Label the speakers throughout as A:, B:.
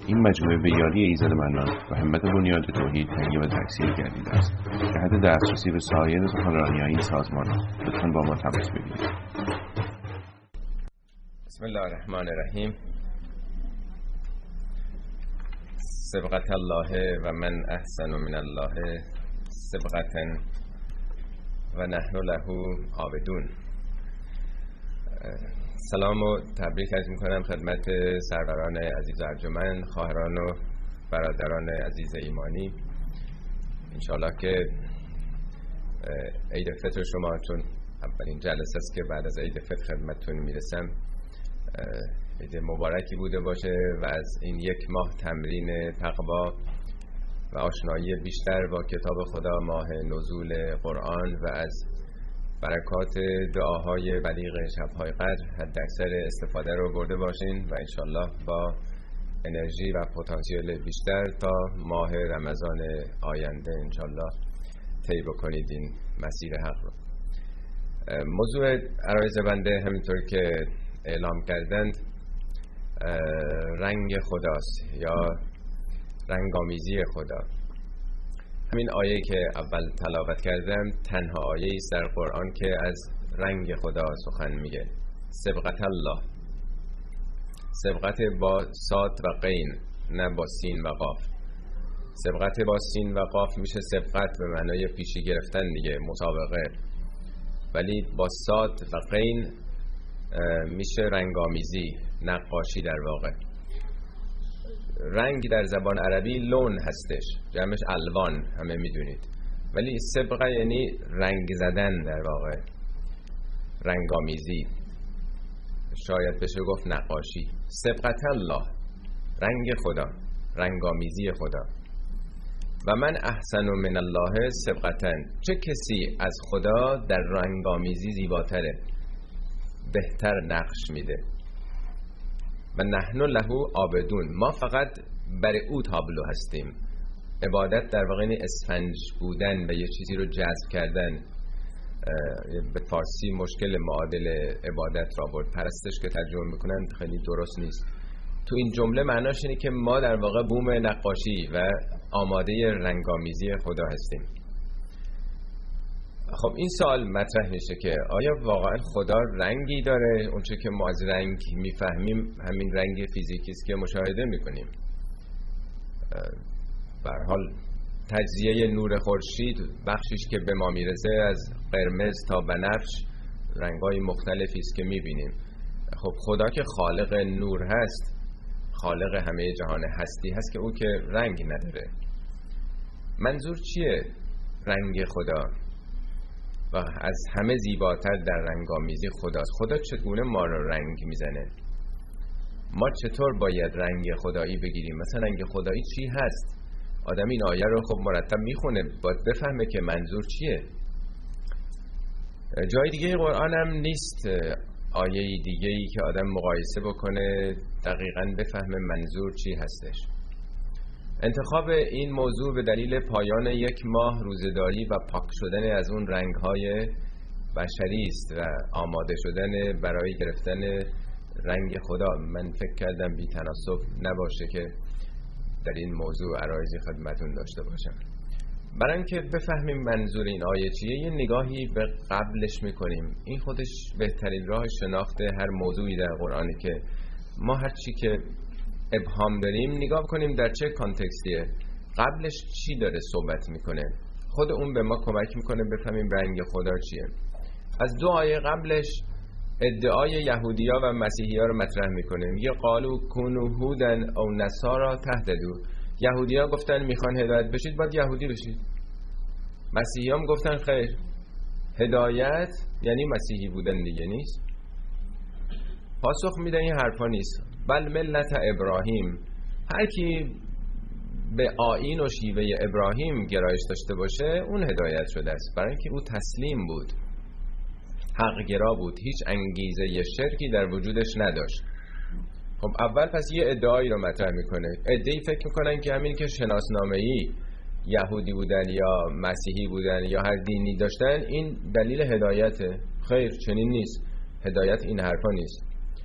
A: این مجموعه به یاری ایزد منان و همت بنیاد توحید تهیه و تکثیر گردیده است. جهت دسترسی به سایر سخنرانی‌های این سازمان لطفاً با ما تماس بگیرید.
B: بسم الله الرحمن الرحیم. سبقت الله و من احسن من الله سبقتا و نحن له عابدون. سلام و تبریک عرض می‌کنم خدمت سروران عزیز ارجمند، خواهران و برادران عزیز ایمانی. انشاءالله که عید فطر شما، چون اولین جلسه است که بعد از عید فطر خدمتتون میرسم، عید مبارکی بوده باشه و از این یک ماه تمرین تقوا و آشنایی بیشتر با کتاب خدا، ماه نزول قرآن و از برکات دعاهای بلیغ شب‌های قدر حد اکثر استفاده رو برده باشین و انشالله با انرژی و پتانسیل بیشتر تا ماه رمضان آینده انشالله طی بکنید این مسیر حق رو. موضوع عرایض بنده همینطور که اعلام کردند رنگ خداست یا رنگامیزی خدا. همین آیه که اول تلاوت کردم تنها آیه است در قرآن که از رنگ خدا سخن میگه. سبقت الله، سبقت با صاد و قین، نه با سین و قاف. سبقت با سین و قاف میشه سبقت به معنای پیشی گرفتن دیگه، مسابقه، ولی با صاد و قین میشه رنگامیزی، نقاشی در واقع. رنگ در زبان عربی لون هستش، جمعش الوان، همه میدونید، ولی سبقه یعنی رنگ زدن در واقع، رنگامیزی، شاید بشه گفت نقاشی. سبقت الله، رنگ خدا، رنگامیزی خدا. و من احسن من الله سبقتا، چه کسی از خدا در رنگامیزی زیباتره، بهتر نقش میده. و نحن له عابدون، ما فقط برای او تابلو هستیم. عبادت در واقع این اسفنج بودن و یه چیزی رو جذب کردن. به فارسی مشکل معادل عبادت را برد، پرستش که ترجمه میکنن خیلی درست نیست. تو این جمله معناش اینه که ما در واقع بوم نقاشی و آماده رنگامیزی خدا هستیم. خب این سوال مطرح میشه که آیا واقعا خدا رنگی داره؟ اونچه که ما از رنگ میفهمیم همین رنگ فیزیکی است که مشاهده میکنیم. به هر حال تجزیه نور خورشید بخشیش که به ما میرسه از قرمز تا بنفش رنگ‌های مختلفی است که میبینیم. خب خدا که خالق نور هست، خالق همه جهان هستی هست، که او که رنگ نداره. منظور چیه رنگ خدا؟ و از همه زیباتر در رنگامیزی خداست. خدا چگونه ما رو رنگ میزنه؟ ما چطور باید رنگ خدایی بگیریم؟ مثلا رنگ خدایی چی هست؟ آدم این آیه رو خب مرتب میخونه، باید بفهمه که منظور چیه. جای دیگه قرآن هم نیست آیه دیگه‌ای که آدم مقایسه بکنه دقیقاً بفهمه منظور چی هستش. انتخاب این موضوع به دلیل پایان یک ماه روزه‌داری و پاک شدن از اون رنگ‌های بشری است و آماده شدن برای گرفتن رنگ خدا. من فکر کردم بی تناسب نباشه که در این موضوع عرایضی خدمتون داشته باشم. برای اینکه بفهمیم منظور این آیه چیه یه نگاهی به قبلش میکنیم. این خودش بهترین راه شناخت هر موضوعی در قرآنی که ما هر چی که ابهام داریم نگاه کنیم در چه کانتکستیه، قبلش چی داره صحبت میکنه. خود اون به ما کمک میکنه بفهمیم رنگ خدا چیه. از دو آیه قبلش ادعای یهودیا و مسیحیا رو مطرح میکنه. میگه قالو کونو هودن او نصارا تهتدوا. یهودیا گفتن میخوان هدایت بشید باید یهودی بشید. مسیحیام گفتن خیر، هدایت یعنی مسیحی بودن دیگه نیست. پاسخ میدن این حرفا نیست. بل ملت ابراهیم، هر کی به آیین و شیوه ابراهیم گرایش داشته باشه اون هدایت شده است، برای اینکه او تسلیم بود، حق گرا بود، هیچ انگیزه شرکی در وجودش نداشت. خب اول پس یه ادعایی رو مطرح میکنه. ادعی فکر میکنن که همین که شناسنامه‌ای یهودی بودن یا مسیحی بودن یا هر دینی داشتن این دلیل هدایته. خیر، چنین نیست. هدایت این حرفا نیست.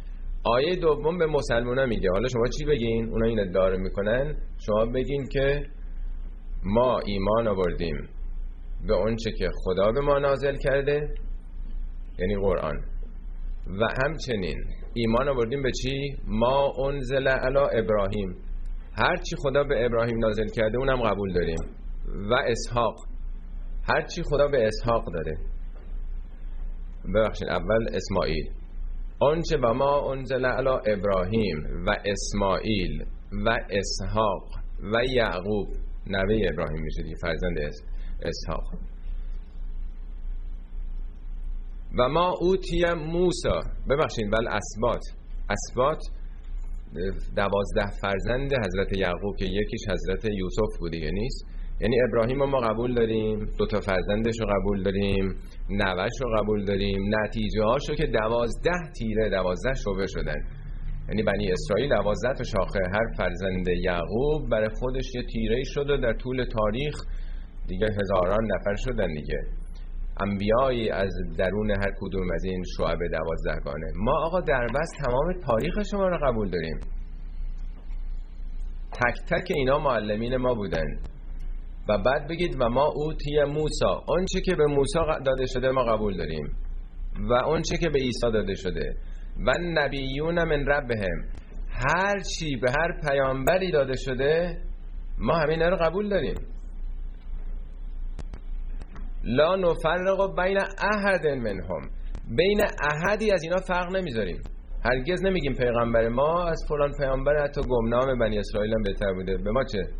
B: آیه دوم به مسلمونا میگه حالا شما چی بگین؟ اونا این ادعا رو میکنن، شما بگین که ما ایمان آوردیم به اون چه که خدا به ما نازل کرده، یعنی قرآن، و همچنین ایمان آوردیم به چی؟ ما انزل علی ابراهیم، هر چی خدا به ابراهیم نازل کرده اونم قبول داریم، و اسحاق، هر چی خدا به اسحاق داره، ببخشید اول اسماعیل، آنچه و ما انزل علی ابراهیم و اسماعیل و اسحاق و یعقوب، نوه ابراهیم میشه دیگه، فرزند اسحاق، و ما اوتی موسی، ببخشید بل اسباط 12 فرزند حضرت یعقوب که یکیش حضرت یوسف بوده، یعنی نیست، یعنی ابراهیم ما قبول داریم، 2 فرزندش رو قبول داریم، نوهش رو قبول داریم، نتیجه هاشو که 12 تیره 12 شعبه شدن، یعنی بنی اسرائیل 12 تا شاخه، هر فرزند یعقوب برای خودش یه تیره شد و در طول تاریخ دیگه هزاران نفر شدن دیگه، انبیایی از درون هر کدوم از این شعب 12 گانه. ما آقا در بس تمام تاریخ شما رو قبول داریم، تک تک اینا معلمین ما بودن، و بعد بگید و ما اوتی موسی، اون چه که به موسی داده شده ما قبول داریم، و اون چه که به عیسی داده شده، و نبیون من ربهم، هر چی به هر پیامبری داده شده ما همین رو قبول داریم، لا نفرق بین احد منهم، بین احدی از اینا فرق نمیذاریم، هرگز نمیگیم پیغمبر ما از فلان پیامبر حتی گمنام بنی اسرائیل هم بهتر بوده، به ما چه؟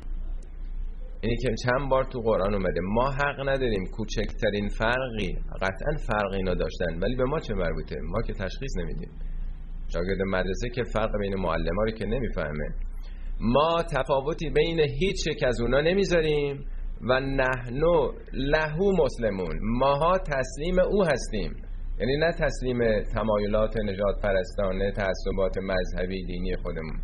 B: اینی که چند بار تو قرآن اومده، ما حق نداریم کوچکترین فرقی، قطعا فرق اینا داشتن ولی به ما چه مربوطه، ما که تشخیص نمیدیم، شاگرد مدرسه که فرق بین معلم‌ها رو که نمیفهمه، ما تفاوتی بین هیچ یک از اونا نمیذاریم، و نحنو لهو مسلمون، ماها تسلیم او هستیم، یعنی نه تسلیم تمایلات نجات پرستانه، تعصبات مذهبی دینی خودمون.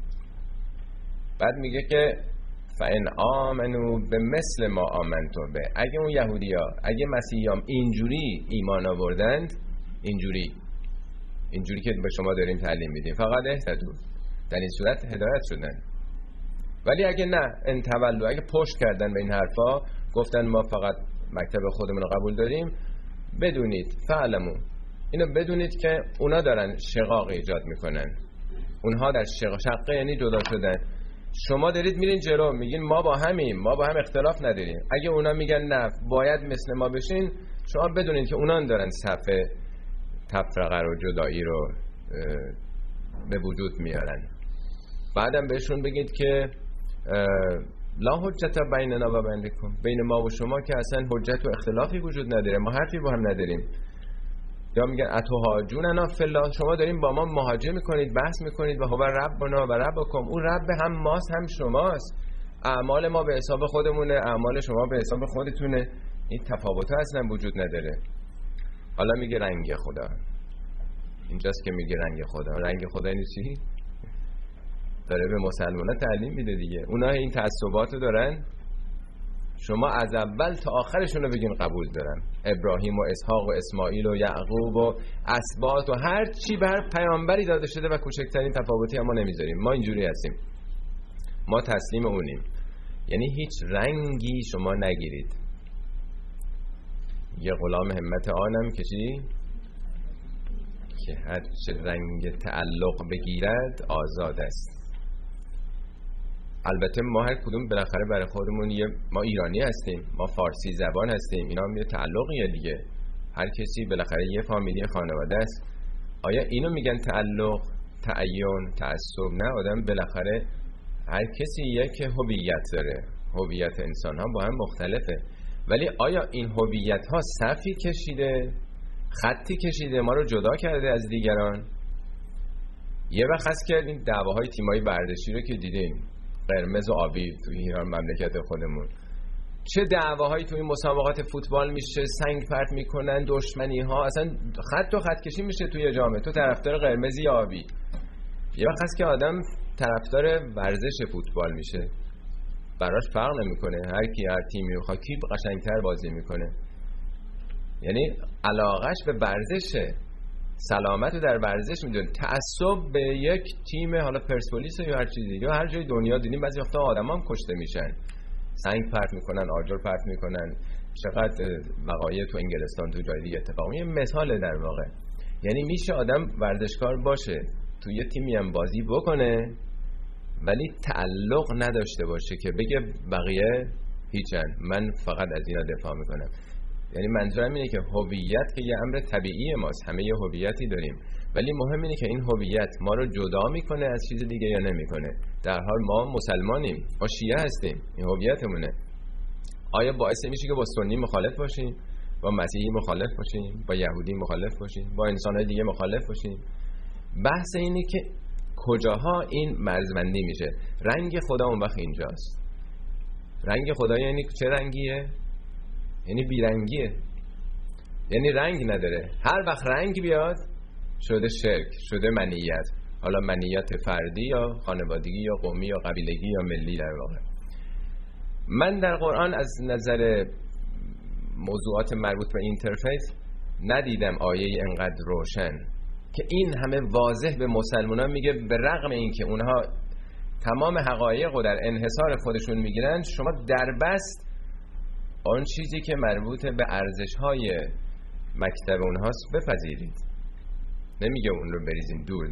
B: بعد میگه که فَإِنْ آمَنُوا بِمِثْلِ مَا آمَنْتُم بِهِ، اگه اون یهودیا، اگه مسیحیام اینجوری ایمان آوردند، اینجوری که به شما داریم تعلیم میدیم، فقط اهتدوا، در این صورت هدایت شدن. ولی اگه نه انتولوا، اگه پشت کردن به این حرفا، گفتن ما فقط مکتب خودمون رو قبول داریم، بدونید فعلمو، اینو بدونید که اونا دارن شقاق ایجاد میکنن، اونها در شقه یعنی جدا شدن، شما دارید میرین جلو میگین ما با همیم، ما با هم اختلاف نداریم، اگه اونا میگن نه باید مثل ما بشین، شما بدونید که اونا دارن صف تفرقه رو، جدایی رو به وجود میارن. بعدم بهشون بگید که لا حجت بیننا و بینکم، بین ما و شما که اصلا حجت و اختلافی وجود نداره، ما حرفی با هم نداریم. یا میگن اتهاجوننا فی الله، شما دارین با ما مهاجم میکنید، بحث میکنید، و هو ربنا و ربکم، اون رب هم ماست هم شماست، اعمال ما به حساب خودمونه، اعمال شما به حساب خودتونه، این تفاوت اصلا وجود نداره. حالا میگه رنگ خدا، اینجاست که میگه رنگ خدا. رنگ خدا یعنی چی؟ داره به مسلمان‌ها تعلیم میده دیگه. اونا این تعصباتو دارن، شما از اول تا آخرشون رو بگین قبول دارن، ابراهیم و اسحاق و اسماعیل و یعقوب و اسباط و هر چی به هر پیامبری داده شده و کوچکترین تفاوتی هم ما نمیذاریم، ما اینجوری هستیم، ما تسلیم اونیم. یعنی هیچ رنگی شما نگیرید. یه غلام همت آنم که چی؟ که هر چه رنگ تعلق بگیرد آزاد است. البته ما هر کدوم بالاخره برای خودمون ما ایرانی هستیم، ما فارسی زبان هستیم، اینا هم یه تعلقیه دیگه، هر کسی بالاخره یه فامیلی خانواده است. آیا اینو میگن تعلق، تعین، تعصب؟ نه، آدم بالاخره هر کسی یک هویت داره، هویت انسان ها با هم مختلفه، ولی آیا این هویت ها صفی کشیده، خطی کشیده، ما رو جدا کرده از دیگران؟ یه وقت هست که این دعواهای تیمای ورزشی رو که دیدین، قرمز و آبی توی ایران مملکت خودمون، چه دعواهایی توی مسابقات فوتبال میشه، سنگ پرت میکنن، دشمنی ها، اصلا خط و خط کشی میشه توی جامعه، تو طرفدار قرمزی یا آبی. یه وقت هست که آدم طرفدار ورزش فوتبال میشه، براش فرق نمیکنه هر کی هر تیمی رو کی قشنگتر بازی میکنه، یعنی علاقش به ورزشه، سلامت رو در ورزش میدونه. تعصب به یک تیم، حالا پرسپولیس یا هر چیزی یا هر جای دنیا دیدیم بعضی وقتا آدما هم کشته میشن، سنگ پرت میکنن، آجر پرت میکنن. چقدر وقایع تو انگلستان تو جای دیگه اتفاق میفته. مثال در واقع یعنی میشه آدم ورزشکار باشه، تو یه تیمی هم بازی بکنه ولی تعلق نداشته باشه که بگه بقیه هیچن، من فقط از اینا دفاع میکنم. یعنی منظورم اینه که هویت که یه امر طبیعی ماست، همه یه هویتی داریم، ولی مهم اینه که این هویت ما رو جدا میکنه از چیز دیگه یا نمیکنه. در حال ما مسلمانیم، ما شیعه هستیم، این هویتمونه. آیا باعث میشه که با سنی مخالف باشیم، با مسیحی مخالف باشیم، با یهودی مخالف باشیم، با انسان‌های دیگه مخالف باشیم؟ بحث اینه که کجاها این مرزبندی میشه. رنگ خدا اون وقت اینجاست. رنگ خدا یعنی چه رنگیه؟ یعنی بیرنگیه، یعنی رنگ نداره. هر وقت رنگ بیاد شده شرک، شده منیت، حالا منیت فردی یا خانوادگی یا قومی یا قبیلگی یا ملی. در واقع من در قرآن از نظر موضوعات مربوط به اینترفیس ندیدم آیه انقدر روشن که این همه واضح به مسلمانان میگه به رغم اینکه اونها تمام حقایق رو در انحصار خودشون میگیرن، شما دربست آن چیزی که مربوط به ارزش‌های مکتب اونهاست بپذیرید. نمیگه اون رو بریزین دور.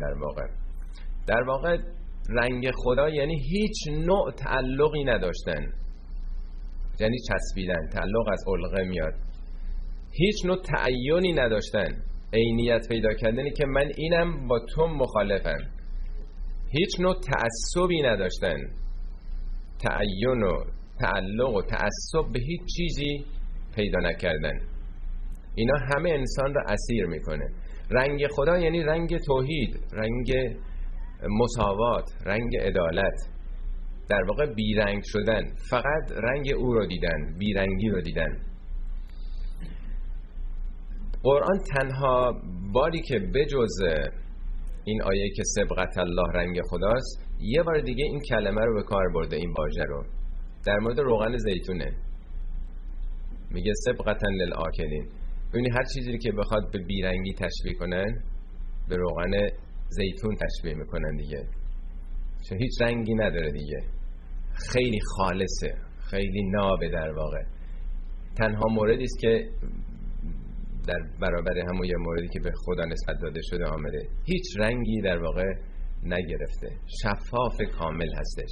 B: در واقع رنگ خدا یعنی هیچ نوع تعلقی نداشتن، یعنی چسبیدن. تعلق از علقه میاد. هیچ نوع تعیینی نداشتن، عینیت پیدا کردنی که من اینم با تو مخالفم. هیچ نوع تعصبی نداشتن، تعیین و تعلق و تعصب به هیچ چیزی پیدا نکردن. اینا همه انسان را اسیر میکنه. رنگ خدا یعنی رنگ توحید، رنگ مساوات، رنگ عدالت. در واقع بیرنگ شدن، فقط رنگ او رو دیدن، بیرنگی رو دیدن. قرآن تنها باری که بجز این آیه که سبغت الله رنگ خداست، یه بار دیگه این کلمه رو به کار برده، این واژه رو در مورد روغن زیتونه. میگه سبغتن للآکلین. ببینید هر چیزی که بخواد به بیرنگی تشبیه کنن به روغن زیتون تشبیه میکنن دیگه، چون هیچ رنگی نداره دیگه، خیلی خالصه، خیلی نابه. در واقع تنها موردی است که در برابر همون یه موردی که به خدا نسبت داده شده آمده، هیچ رنگی در واقع نگرفته، شفاف کامل هستش.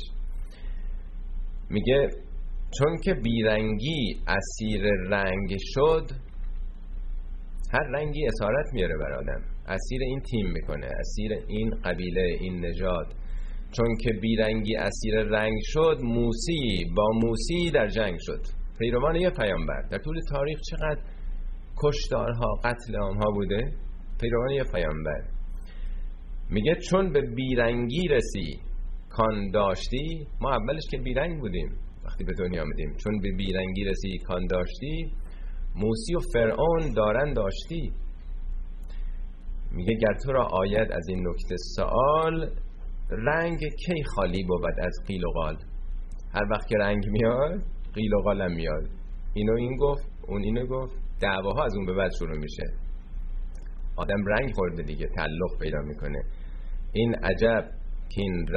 B: میگه چون که بیرنگی اسیر رنگ شد، هر رنگی اسارت میاره بر آدم، اسیر این تیم میکنه، اسیر این قبیله، این نژاد. چون که بیرنگی اسیر رنگ شد، موسی با موسی در جنگ شد. پیروان یه پیامبر. در طول تاریخ چقدر کشتارها، قتل عامها بوده؟ پیروان یه پیامبر. میگه چون به بیرنگی رسی کان داشتی. ما اولش که بیرنگ بودیم وقتی به دنیا آمدیم، چون به بیرنگی رسی کان داشتی، موسی و فرعون دارن داشتی. میگه گر تو را آید از این نکته سوال، رنگ کی خالی بود از قیل و قال. هر وقت که رنگ میاد قیل و قالم میاد، اینو این گفت اون اینو گفت، دعواها از اون به بعد شروع میشه. آدم رنگ خورده دیگه، تعلق پیدا میکنه. این عجب کین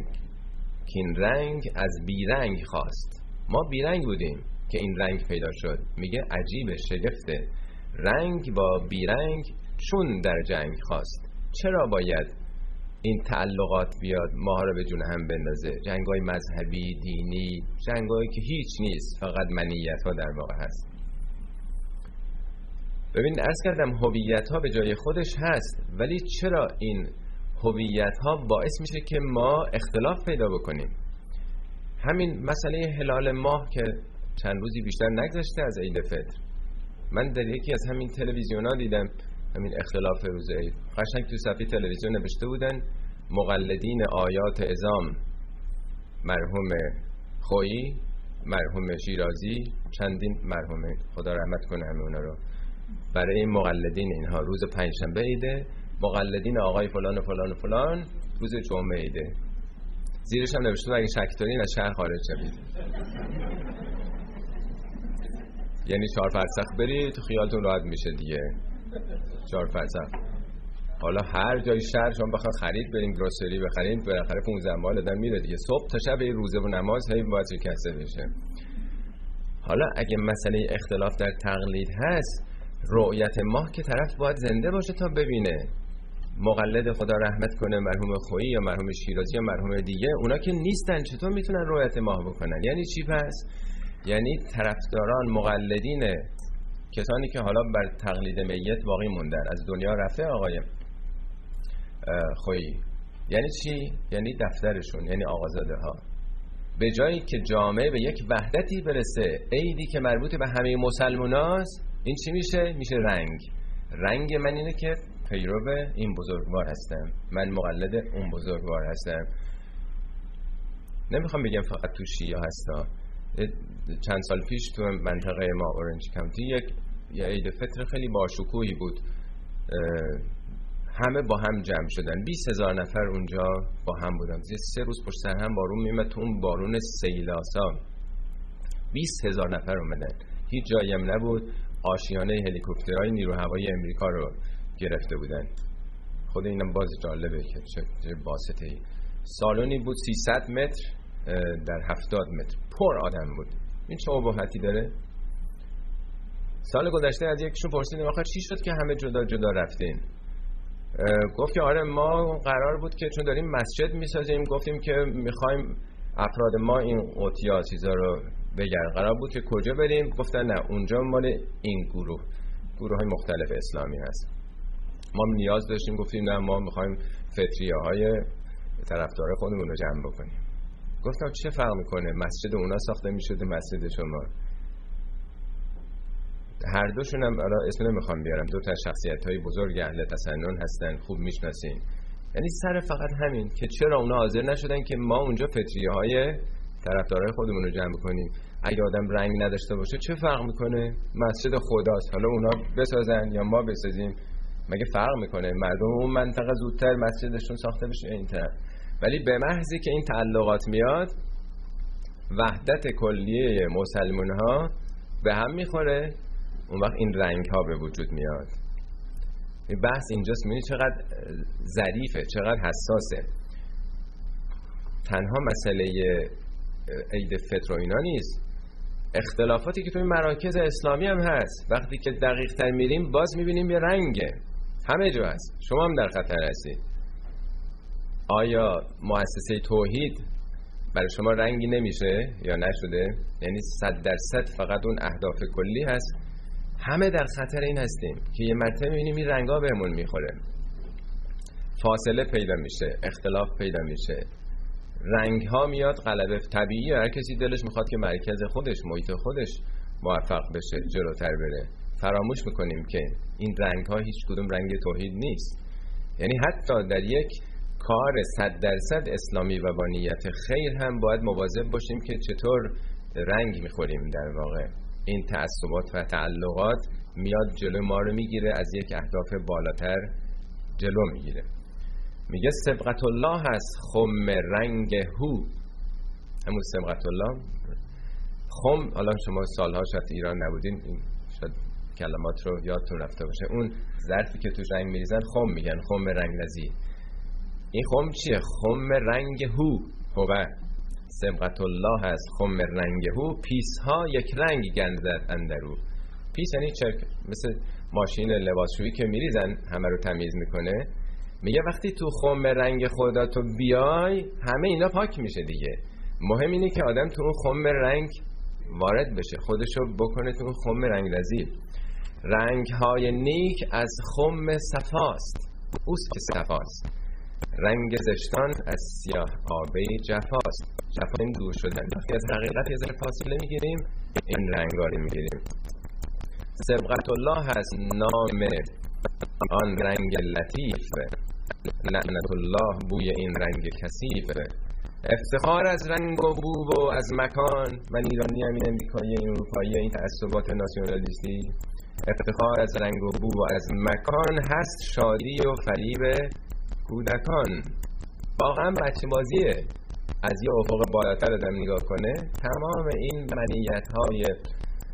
B: رنگ از بیرنگ خواست. ما بیرنگ بودیم که این رنگ پیدا شد. میگه عجیبه، شگفته، رنگ با بیرنگ چون در جنگ خواست. چرا باید این تعلقات بیاد ماها رو به جون هم بندازه؟ جنگای مذهبی، دینی، جنگایی که هیچ نیست، فقط منیت ها در واقع هست. ببین عرض کردم هویت ها به جای خودش هست، ولی چرا این هویت ها باعث میشه که ما اختلاف پیدا بکنیم؟ همین مسئله هلال ماه که چند روزی بیشتر نگذشته از عید فطر، من در یکی از همین تلویزیون ها دیدم همین اختلاف روز عید. قشنگ تو صفحه تلویزیون نوشته بودن مقلدین آیات اعظام، مرحوم خویی، مرحوم شیرازی، چندین مرحومه، خدا رحمت کنه همه اونا رو. برای مقلدین اینها روز پنجشنبه عیده، مقلدین آقای فلان و فلان و فلان روز جمعه عیده. زیرش هم نوشته اگه شک دارین از شهر خارج شوید. یعنی 4 فرسخ برید تو خیالتون راحت میشه دیگه. 4 فرسخ حالا هر جای شهر شما بخواد خرید بریم گروسری بخرید بالاخره 15 ماه آدم میره دیگه، صبح تا شب روزه و نماز هی باید شکسته بشه. حالا اگه مسئله اختلاف در تقلید هست، رؤیت ماه که طرف باید زنده باشه تا ببینه. مقلد خدا رحمت کنه مرحوم خویی یا مرحوم شیرازی یا مرحوم دیگه، اونا که نیستن چطور میتونن رؤیت ماه بکنن؟ یعنی چی پس؟ یعنی طرفداران مقلدین کسانی که حالا بر تقلید میت باقی موندن، از دنیا رفته آقای خویی. یعنی چی؟ یعنی دفترشون، یعنی آقازاده ها، به جایی که جامعه به یک وحدتی برسه، عیدی که مربوط به همه مسلماناست، این چی میشه؟ میشه رنگ من اینه که پیرو این بزرگوار هستم، من مقلد اون بزرگوار هستم. نمیخوام بگم فقط تو شیعه هستا. چند سال پیش تو منطقه ما اورنج کانتی یه عید فطر خیلی باشکوهی بود، همه با هم جمع شدن، 20,000 نفر اونجا با هم بودن. 3 روز پشت سر هم بارون میومد، تو اون بارون سیلاسا 20,000 نفر اومدن، هیچ جایی هم نبود. آشیانه هلیکوپترهای نیرو هوایی امریکا رو گرفته بودن. خود اینم باز جالبه که چه باسطه‌ای. سالونی بود 300 متر در 70 متر، پر آدم بود. این چه ابهتی داره؟ سال گذشته از یکیشون پرسیدم آخه چی شد که همه جدا جدا رفتین؟ گفت که آره ما قرار بود که چون داریم مسجد میسازیم، گفتیم که میخوایم افراد ما این قوطیا چیزا رو بگیرن، قرار بود که کجا بریم؟ گفتن نه اونجا مال این گروه های مختلف اسلامی هست. ما نیاز داشتیم، گفتیم نه ما میخوایم فطریه های طرفدار خودمون رو جمع بکنیم. گفتم چه فرق میکنه؟ مسجد اونا ساخته میشده، مسجد شما. هر دوشون هم اسم نمیخوام بیارم، 2 تا شخصیت‌های بزرگ اهل تسنن هستن، خوب میشناسین. یعنی سر فقط همین که چرا اونا حاضر نشدن که ما اونجا فطریه‌های طرفدارای خودمون رو جمع کنیم. اگه آدم رنگ نداشته باشه چه فرق میکنه؟ مسجد خداست، حالا اونا بسازن یا ما بسازیم، مگه فرق میکنه؟ مردم اون منطقه زودتر مسجدشون ساخته بشه اینطور. ولی به محضی که این تعلقات میاد، وحدت کلیه مسلمان‌ها به هم میخوره، اون وقت این رنگ ها به وجود میاد. این بحث اینجاست، میبینی چقدر ظریفه، چقدر حساسه. تنها مسئله عید فطر و اینا نیست، اختلافاتی که توی مراکز اسلامی هم هست. وقتی که دقیق تر میریم باز میبینیم یه رنگه، همه جا هست. شما هم در خطر هستی. آیا مؤسسه توحید برای شما رنگی نمیشه یا نشده؟ یعنی 100% فقط اون اهداف کلی هست. همه در خطر این هستیم که یه مرتبه میبینیم این رنگا بهمون میخوره، فاصله پیدا میشه، اختلاف پیدا میشه، رنگ ها میاد غلبه. طبیعیه، هر کسی دلش میخواد که مرکز خودش، محیط خودش موفق بشه، جلوتر بره. فراموش میکنیم که این رنگ ها هیچ کدوم رنگ توحید نیست. یعنی حتی در یک کار 100% اسلامی و با نیت خیر هم باید مواظب باشیم که چطور رنگ میخوریم. در واقع این تعصبات و تعلقات میاد جلو ما رو میگیره، از یک اهداف بالاتر جلو میگیره. میگه سبقت الله هست خم رنگ هو، همون سبقت الله. خم، حالا شما سالها شاید ایران نبودین، شاید کلمات رو یادتون رفته باشه. اون ظرفی که توش رنگ میریزن خم میگن، خم رنگ رزی. این خم چیه؟ خم رنگ هو. هو سبقت الله هست خم رنگ هو، پیس ها یک رنگ گندد اندرو. پیس یعنی چرک، مثل ماشین لباسشویی که میریزن همه رو تمیز میکنه. میگه وقتی تو خم رنگ خدا تو بیای، همه اینا پاک میشه دیگه. مهم اینه که آدم تو اون خم رنگ وارد بشه، خودشو بکنه تو اون خم رنگ رزی. رنگ های نیک از خم صفاست، اوست که صفاست. رنگ زشتان از سیاه آبه جفاست. جفا این دور شدن، وقتی از حقیقت یه ذره فاصله میگیریم، این رنگاری میگیریم. سبقت الله هست نام آن رنگ لطیف، لعنت الله بوی این رنگ کثیف. افتخار از رنگ و بو و از مکان، من ایرانی هم، این امریکایی، این اروپایی، این تعصبات ناسیونالیستی. افتخار از رنگ و بو و از مکان هست شادی و فریب کودکان. واقعا بچه بازیه. از یه افق بالاتر آدم نگاه کنه، تمام این منیت های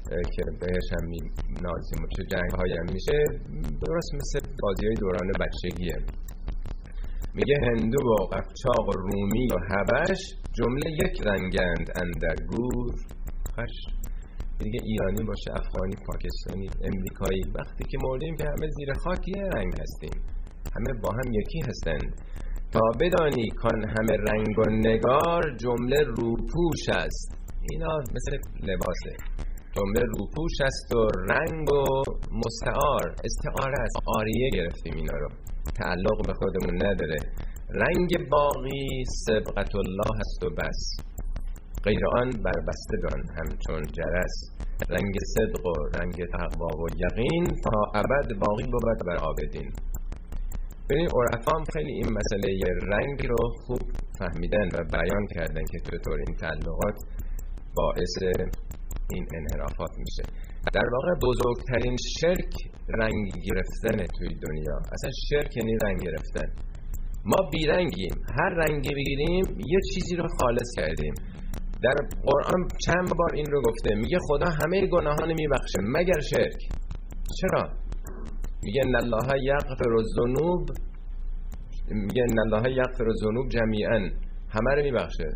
B: که بهش هم نازیم و چه جنگ های هم میشه، درست مثل بازی های دوران بچگیه. میگه هندو و قفچاق و رومی و حبش جمله یک رنگند اندر گور خش. دیگه ایرانی باشه، افغانی، پاکستانی، امریکایی، وقتی که مردیم که همه زیر خاک یه رنگ هستیم، همه با هم یکی هستند. تا بدانی کان همه رنگ و نگار جمله روپوش است. اینا مثل لباسه، جمله روپوش است و رنگ و مستعار، استعاره است، آریه گرفتیم اینا رو، تعلق به خودمون نداره. رنگ باقی سبقت الله است و بس، غیر آن بر بستگان همچون جرس. رنگ صدق و رنگ تقوا و یقین تا ابد باقی بود بر عابدین. ببینید عرفام خیلی این مسئله رنگ رو خوب فهمیدن و بیان کردن که چطور این تعلقات باعث این انحرافات میشه. در واقع بزرگترین شرک رنگ گرفتن توی دنیا. اصلا شرک یعنی رنگ گرفتن. ما بیرنگیم، هر رنگی بگیریم یه چیزی رو خالص کردیم. در قرآن چند بار این رو گفته، میگه خدا همه گناهان میبخشه مگر شرک. چرا؟ میگه ان الله یغفر الذنوب، میگه ان الله یغفر الذنوب جمیعا، همه رو میبخشه.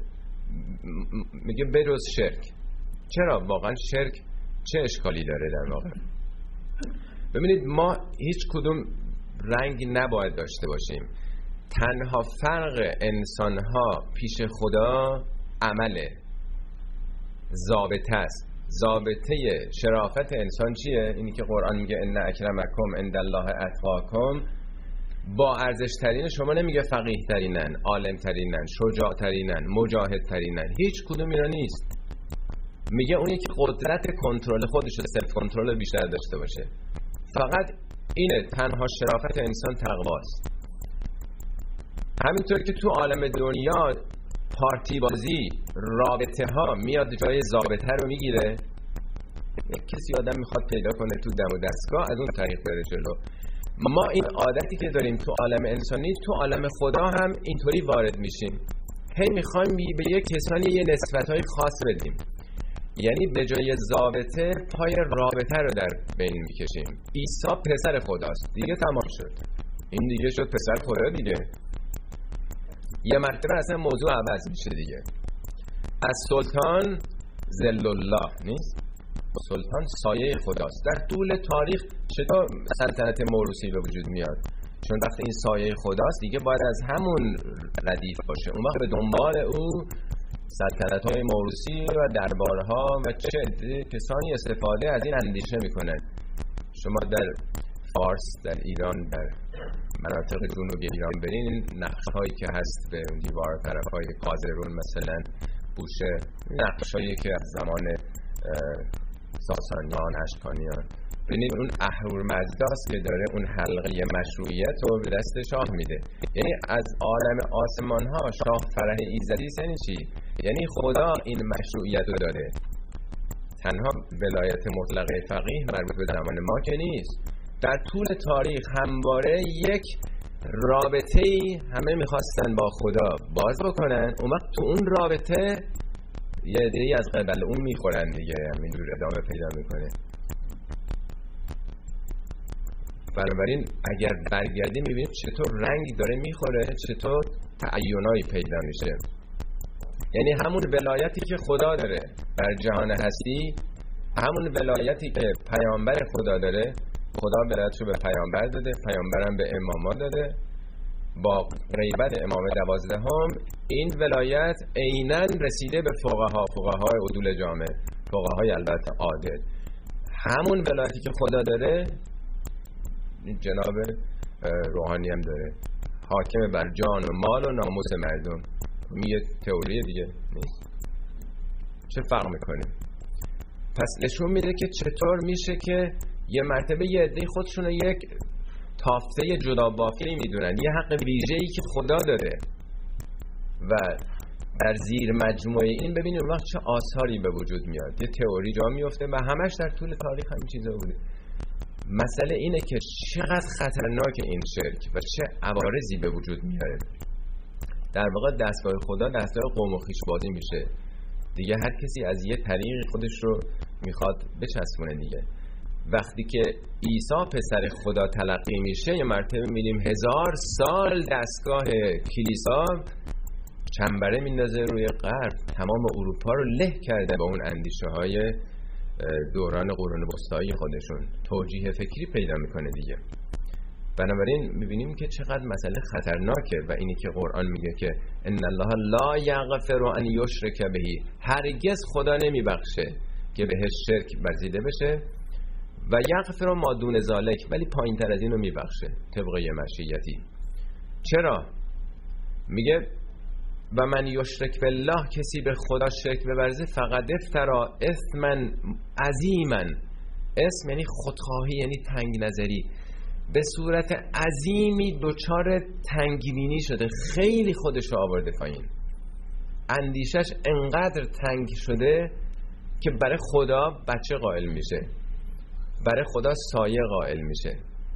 B: میگه بجز شرک. چرا؟ واقعا شرک چه اشکالی داره در واقع؟ ببینید ما هیچ کدوم رنگی نباید داشته باشیم. تنها فرق انسانها پیش خدا عمله، ضابطه است. ضابطه شرافت انسان چیه؟ اینی که قرآن میگه ان اکرمکم عند الله اتقاکم. با ارزش ترین شما نمیگه فقیه ترینن، عالم ترینن، شجاع ترینن، مجاهد ترینن، هیچ کدوم اینا نیست. میگه اونی که قدرت کنترل خودش رو، سلف کنترل بیشتر داشته باشه. فقط اینه تنها شرافت انسان تقواست. همینطور که تو عالم دنیا پارتی بازی، رابطه ها میاد جای ضابطه رو میگیره. کسی آدم میخواد پیدا کنه تو دم و دستگاه، از اون طریق بره جلو. ما این عادتی که داریم تو عالم انسانی، تو عالم خدا هم اینطوری وارد میشیم. هی میخوایم به یک کسانی یه نسبت‌های خاص بدیم. یعنی به جای ضابطه پای رابطه رو در بین میکشیم. عیسی پسر خداست، دیگه تمام شد. این دیگه شد پسر خدا دیگه. یه مرتبه اصلا موضوع عوض میشه دیگه. از سلطان ذل الله نیست، سلطان سایه خداست. در طول تاریخ چطور سلطنت موروثی به وجود میاد؟ چون وقتی این سایه خداست دیگه باید از همون ردیف باشه. اون وقت به دنبال او سلطنت‌های موروثی و دربارها و چه کسانی استفاده از این اندیشه میکنن. شما در فارس، در ایران، در مناطق جنوبی ایران برین، نقش‌هایی که هست به اون دیوار طرف‌های قازرون مثلا بوشه، نقش‌هایی که از زمان ساسانیان، اشکانیان، ببینید اون اهورمزداست که داره اون حلقه مشروعیت رو به دست شاه میده. یعنی از عالم آسمان ها شاه فرح ایزدی یعنی چی؟ یعنی خدا این مشروعیت رو داده. تنها ولایت مطلقه فقیه مربوط به زمان ما که نیست. در طول تاریخ همواره یک رابطه‌ای همه میخواستن با خدا باز بکنن، اون وقت تو اون رابطه یه عده‌ای از قبل اون میخورن دیگه، همینجور ادامه پیدا میکنه. بنابراین اگر برگردیم میبینیم چطور رنگ داره میخوره، چطور تعینایی پیدا میشه. یعنی همون ولایتی که خدا داره بر جهان هستی، همون ولایتی که پیامبر خدا داره، خدا ولایتشو به پیامبر داده، پیامبرم به اماما داده. با غیبت امام 12 این ولایت عیناً رسیده به فقهای عدول جامع، فقهای البته عادل. همون ولایتی که خدا داره جناب روحانی هم داره، حاکم بر جان و مال و ناموس مردم. یه تئوری دیگه نیست. چه فرق میکنه؟ پس نشون میده که چطور میشه که یه مرتبه یه عده خودشون رو یک تافته جدا بافی میدونن، یه حق ویژه‌ای که خدا داره و در زیر مجموعه این ببینید اون وقت چه آثاری به وجود میاد. یه تئوری جا میفته و همش در طول تاریخ همین چیزا بوده. مسئله اینه که چقدر خطرناک این شرک و چه عوارضی به وجود میاره. در واقع دستگاه خدا دستگاه قوم و خویش بازی میشه دیگه هر کسی از یه طریق خودش رو میخواد بچسبونه دیگه. وقتی که عیسی پسر خدا تلقی میشه یه مرتبه می‌بینیم 1000 سال دستگاه کلیسا چنبره میندازه روی غرب، تمام اروپا رو له کرده با اون اندیشه های دوران قرون وسطایی خودشون، توجیه فکری پیدا میکنه دیگه. بنابراین میبینیم که چقدر مسئله خطرناکه و اینی که قرآن میگه که ان الله لا یغفر ان یشرک به، هرگز خدا نمیبخشه که بهش شرک ورزیده بشه، و یغفر ما دون ذالک، ولی پایین تر از اینو میبخشه طبق مشیتی. چرا؟ میگه و من یشرک بالله، کسی به خدا شرک بورزه فقط افترا اثما عظیما. اسم یعنی خودخواهی، یعنی تنگ نظری، به صورت عظیمی دچار تنگبینی شده، خیلی خودشو آورده پایین، اندیشش انقدر تنگ شده که برای خدا بچه قائل میشه، برای خدا سایه قائل میشه.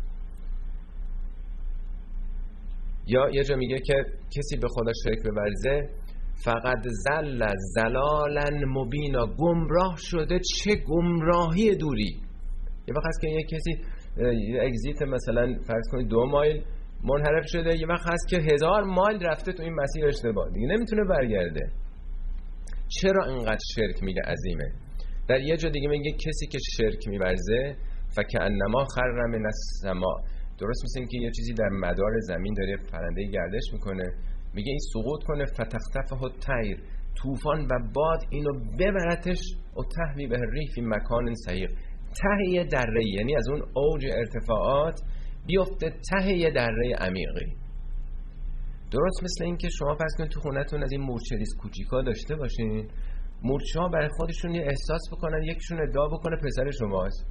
B: یا یه جا میگه که کسی به خدا شرک بورزه فقط زل زلالا مبینا، گمراه شده، چه گمراهی دوری. یه وقت هست که یه کسی اگزیت مثلا فرض کنید 2 مایل منحرف شده، یه وقت هست که 1000 مایل رفته تو این مسیر اشتباه، دیگه نمیتونه برگرده. چرا اینقدر شرک میگه عظیمه؟ در یه جا دیگه میگه کسی که شرک میورزه فکأنما خر من السما، درست مثل این که یه چیزی در مدار زمین داره پرنده گردش میکنه، میگه این سقوط کنه فتختفه الطیر، طوفان و باد اینو ببرتش و تهوی به الریح فی مکان سحیق، ته دره، یعنی از اون اوج ارتفاعات بیفته ته دره عمیقی. درست مثل این که شما فرض کنید تو خونتون از این مورچه ریز کوچیکا داشته باشین، مورچه ها برای خودشون یه احساس بکنن، یکیشون ادعا بکنه پسر شماست.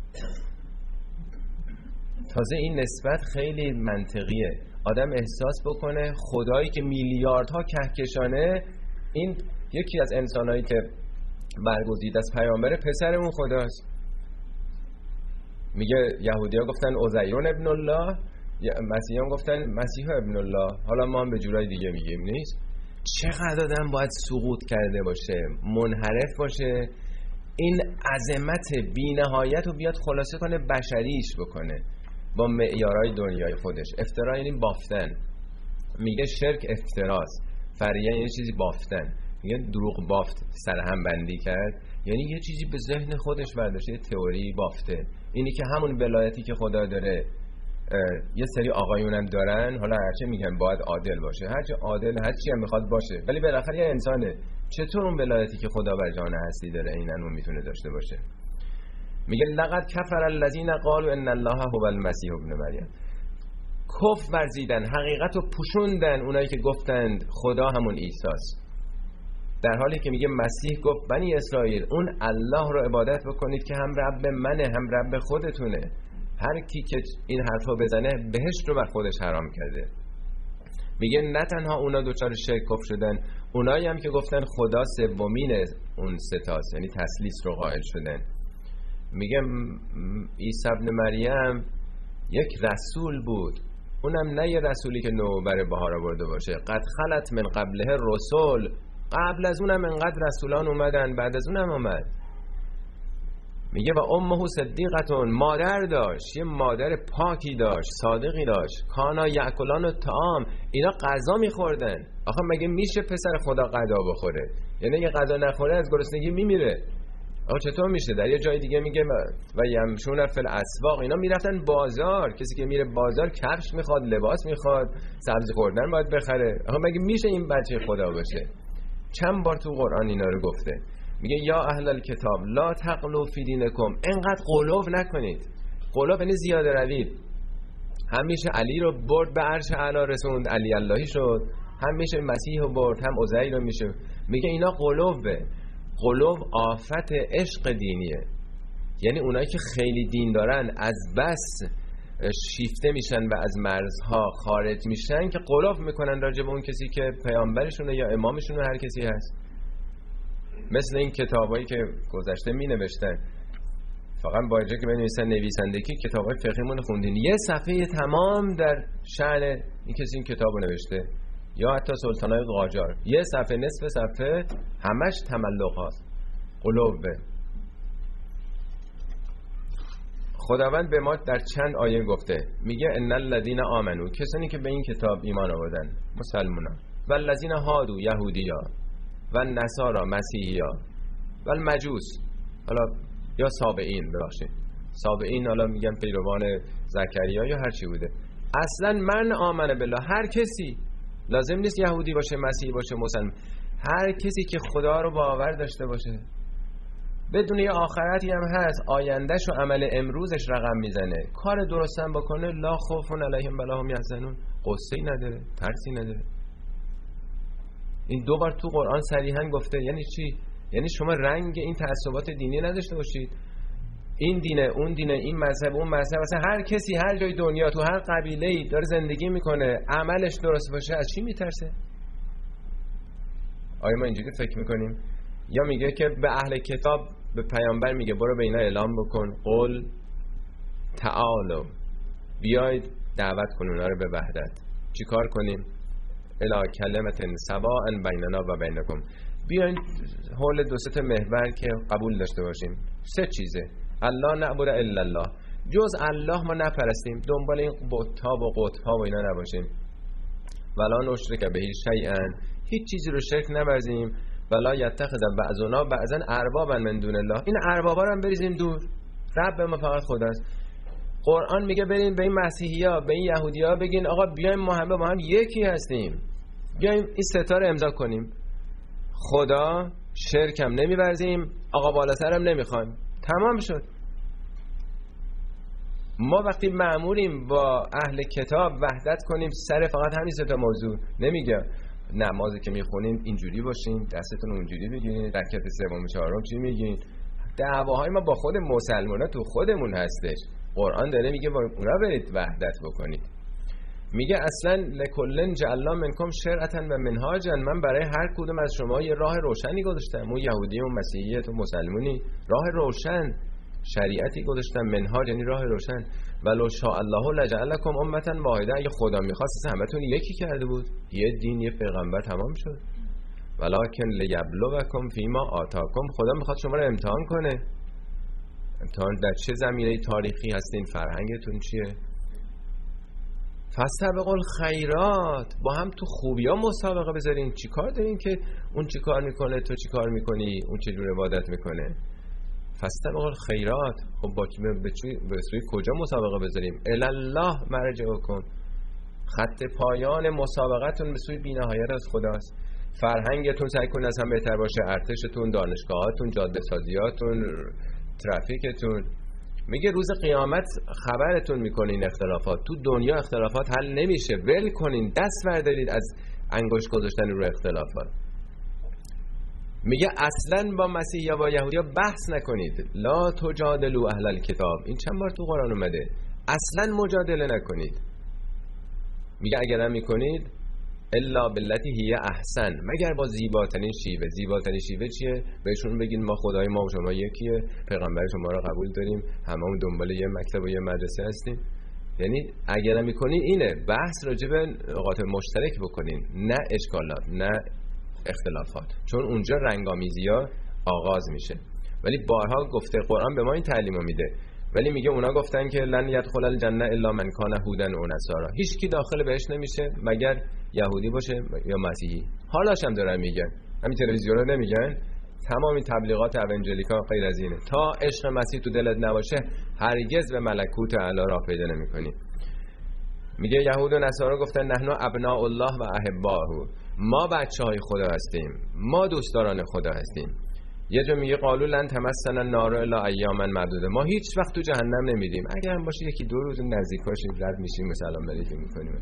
B: تازه این نسبت خیلی منطقیه، آدم احساس بکنه خدایی که میلیاردها کهکشانه، این یکی از انسانایی که برگزیده از پیامبر، پسر اون خداست. میگه یهودی‌ها گفتن عزیر ابن الله، مسیحیان گفتن مسیح ابن الله، حالا ما هم به جورای دیگه میگیم نیست. چقدر آدم باید سقوط کرده باشه، منحرف باشه، این عظمت بی‌نهایت رو بیاد خلاصه کنه، بشریش بکنه با معیارهای دنیای خودش. افترا یعنی بافتن، میگه شرک افتراست، فریه یعنی چیزی بافتن، میگه دروغ بافت، سرهم بندی کرد، یعنی یه چیزی به ذهن خودش برداشته، یه تئوری بافته. اینی که همون ولایتی که خدا داره یه سری آقایونم دارن، حالا هرچه میگن باید عادل باشه، هرچه عادل هرچی هم میخواد باشه، ولی بالاخره یه انسانه، چطور اون ولایتی که خدا بر جهان هستی داره اینن اون میتونه داشته باشه؟ میگه لقد کفر الذین قالوا ان الله هو المسیح ابن مریم، کفر ورزیدن، حقیقت رو پوشوندن اونایی که گفتند خدا همون عیسی است، در حالی که میگه مسیح گفت بنی اسرائیل اون الله رو عبادت بکنید که هم رب منه هم رب خودتونه. هر کی که این حرفا بزنه بهشت رو بر خودش حرام کرده. میگه نه تنها اونا دوچار شرک کفر شدن، اونایی هم که گفتن خدا سومین اون ستاست، یعنی تثلیث رو قائل شدن. میگه عیسی ابن مریم یک رسول بود، اونم نه یه رسولی که نوبر بهار آورده باشه، قد خلت من قبله رسول، قبل از اونم انقدر رسولان اومدن، بعد از اونم اومد. میگه و امه صدیقتون، مادر داشت، یه مادر پاکی داشت، صادقی داشت، کانا یاکلان الطعام، اینا غذا میخوردن. آخه مگه میشه پسر خدا غذا بخوره؟ یعنی یه غذا نخوره از گرسنگی میمیره. آخه چطور میشه؟ در یه جای دیگه میگه و یمشون فی الاسواق، اینا میرفتن بازار، کسی که میره بازار کفش میخواد، لباس میخواد، سبزی خوردن باید بخره. آخه مگه میشه این بچه خدا باشه؟ چند بار تو قرآن اینا رو گفته. میگه یا اهل الکتاب لا تغلوا فی دینکم، اینقدر غلو نکنید. غلو یعنی زیاده روید. همیشه علی رو برد به عرش اعلی رسوند، علی اللهی شد، همیشه مسیح رو برد، هم عزیر رو میشه. میگه اینا غلوه. غلو آفت عشق دینیه، یعنی اونایی که خیلی دین دارن از بس شیفته میشن و از مرزها خارج میشن که غلو میکنن راجع به اون کسی که پیامبرشونه یا امامشونه، هر کسی هست. مثل این کتابایی که گذشته می نوشتن، فقط با اینجا که بنویسن نویسندگی کتابای فقهیمون خوندین، یه صفحه تمام در شأن این کسی این کتابو نوشته، یا حتی سلطانای قاجار، یه صفحه نصف صفحه همش تملق هاست، قلوبه. خداوند به ما در چند آیه گفته، میگه ان الذین آمنو، کسانی که به این کتاب ایمان آوردن، مسلمانان، و الذین هادو، یهودیا، و نصارا، مسیحیا، و المجوس، حالا یا سابعین، ببخشید سابعین، حالا میگن پیروان زکریا یا هر چی بوده. اصلا من آمنه بالله، هر کسی، لازم نیست یهودی باشه، مسیحی باشه، مسلمان، هر کسی که خدا رو باور داشته باشه، بدون یه آخرتی هم هست، آیندهش و عمل امروزش رقم میزنه، کار درستم بکنه، لا خوف علیهم ولا هم یحزنون، قصه‌ای نداره، ترسی نداره. این 2 بار تو قرآن صریحا گفته. یعنی چی؟ یعنی شما رنگ این تعصبات دینی نداشته باشید، این دینه اون دینه، این مذهب اون مذهب، مثلا هر کسی هر جای دنیا تو هر قبیله‌ای داره زندگی میکنه، عملش درست باشه، از چی میترسه؟ آیا ما اینجوری فکر میکنیم؟ یا میگه که به اهل کتاب، به پیامبر میگه برو به اینا اعلام بکن، قل تعالوا، بیاید دعوت کن اونا رو به وحدت. چی کار کنیم؟ الی کلمت سواء بیننا و بینکم، بیاین حول 2 محور که قبول داشته باشیم. 3 چیزه، الله نعبد الا الله، جز الله ما نپرستیم، دنبال این بت‌ها و قطب‌ها و اینا نباشیم. ولا نشرک به شیئا، هیچ چیزی رو شرک نورزیم. ولا یتخذ بعضنا بعضا اربابا من دون الله، این اربابا رو هم بریزیم دور، رب ما فقط خداست. قرآن میگه بریم به این مسیحی‌ها، به این یهودی‌ها بگین آقا بیایم ما همه با هم یکی هستیم، بیایم این ستاره امضا کنیم، خدا، شرک هم نمی‌ورزیم، آقا بالا سرم نمیخوایم، تمام شد. ما وقتی مأموریم با اهل کتاب وحدت کنیم سر فقط همین 3 موضوع، نمیگه نمازی که میخونین اینجوری باشین، دستتون اونجوری بگیرین، رکعت 3 و 4 چی میگین. دعواهای ما با خود مسلمانا تو خودمون هستش. قرآن داره میگه با اونا برید وحدت بکنید. میگه اصلا لکلن جعلنا منکم شرعتا و منهاجا، من برای هر کدوم از شما یه راه روشنی گذاشتم، اون یهودی و مسیحی و مسلمانی، راه روشن، شریعتی گذاشتم، منهاج یعنی راه روشن. ولو شاء الله لجعلکم امه واحده، اگه خدا میخواست همتون یکی کرده بود، یه دین، یه پیغمبر، تمام شد. ولکن لیبلوکم فیما آتاکم، خدا میخواد شما رو امتحان کنه. امتحان در چه زمینه تاریخی هستین، فرهنگتون چیه. فاستبقوا الخیرات، با هم تو خوبی‌ها مسابقه بذارین. چیکار دارین که اون چیکار میکنه، تو چیکار میکنی، اون چه جور عبادت میکنه. فاستبقوا الخیرات، خب با به سوی کجا مسابقه بذاریم؟ الی الله مرجعکم، خط پایان مسابقتون به سوی بی‌نهایت از خداست. فرهنگتون سعی کنید از هم بهتر باشه، ارتشتون، دانشگاهاتون، جاده سازیاتون، ترافیکتون. میگه روز قیامت خبرتون میکنین اختلافات، تو دنیا اختلافات حل نمیشه، ول کنین، دست بردارید از انگشت گذاشتن رو اختلافات. میگه اصلا با مسیح یا با یهودی ها بحث نکنید، لا تجادلوا اهل الکتاب، این چند بار تو قرآن اومده، اصلا مجادله نکنید. میگه اگر هم میکنید الا باللتی هی احسن، مگر با زیباترین شیوه. زیباترین شیوه چیه؟ بهشون بگین ما خدای ما و شما یکیه، پیغمبر شما رو قبول داریم، هممون دنبال یه مکتب و یه مدرسه هستیم. یعنی اگر هم میکنین اینه، بحث راجع به نقاط مشترک بکنین، نه اشکالات، نه اختلافات، چون اونجا رنگامیزی‌ها آغاز میشه. ولی بارها گفته قرآن به ما این تعلیمو میده، ولی میگه اونا گفتن که لن یدخل الجنه الا من کان هودا و نصارا، هیچ کی داخل بهش نمیشه مگر یهودی باشه یا مسیحی. حالاش هم دارن میگن، همین تلویزیونا نمیگن، تمام این تبلیغات اونجلیکا غیر از اینه، تا عشق مسیح تو دلت نباشه هرگز به ملکوت اعلی راه پیدا نمیکنی. میگه یهود و نصارا گفتن نحن ابناء الله و احباؤه، ما بچهای خدا هستیم، ما دوستداران خدا هستیم. یه جا میگه قالوا لن تمسنا النار الا ایاما معدوده، ما هیچ وقت تو جهنم نمیریم، اگر هم باشه یکی دو روز نزدیک باشیم رد میشیم و سلام علیکم میکنیم.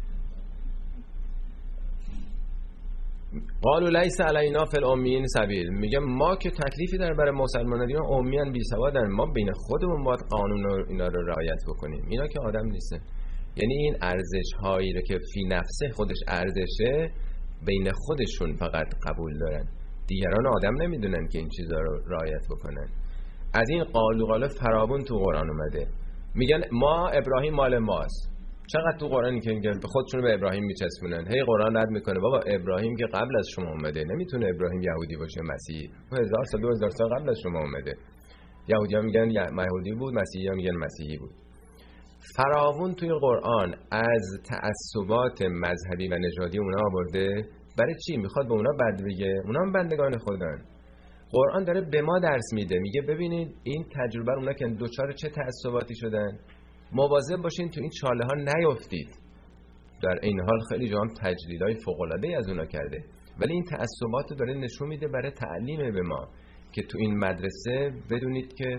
B: قالوا لیس علینا فی الامیین سبیل، میگه ما که تکلیفی در برای مسلمانان دیگه امیان بی سوادن، ما بین خودمون باید قانون و اینا رو رعایت بکنیم، اینا که آدم نیستن. یعنی این ارزش هایی رو که فی نفسه خودش ارزشه بین خودشون فقط قبول دارن، دیگران آدم نمیدونن که این چیزا رو رعایت بکنن. از این قالو فراوون تو قرآن اومده. میگن ما ابراهیم مال ماست، چقدر تو قرآن که به خودشون به ابراهیم میچسبونن، هی قرآن رد میکنه بابا ابراهیم که قبل از شما اومده، نمیتونه ابراهیم یهودی باشه مسیحی، 1000 سال 2000 سال قبل از شما اومده. یهودی‌ها میگن یهودی بود، مسیحی‌ها میگن مسیحی بود. فراوون توی قرآن از تعصبات مذهبی و نژادی اونا آورده. برای چی؟ میخواد به اونا بد بگه، اونا هم بندگان خودن. قرآن داره به ما درس میده، میگه ببینید این تجربه اونا که دوچار چه تعصباتی شدن، مواظب باشین تو این چاله ها نیفتید. در این حال خیلی جا هم تجلیل‌های فوق‌العاده‌ای از اونا کرده، ولی این تعصبات رو داره نشون میده برای تعلیم به ما که تو این مدرسه بدونید که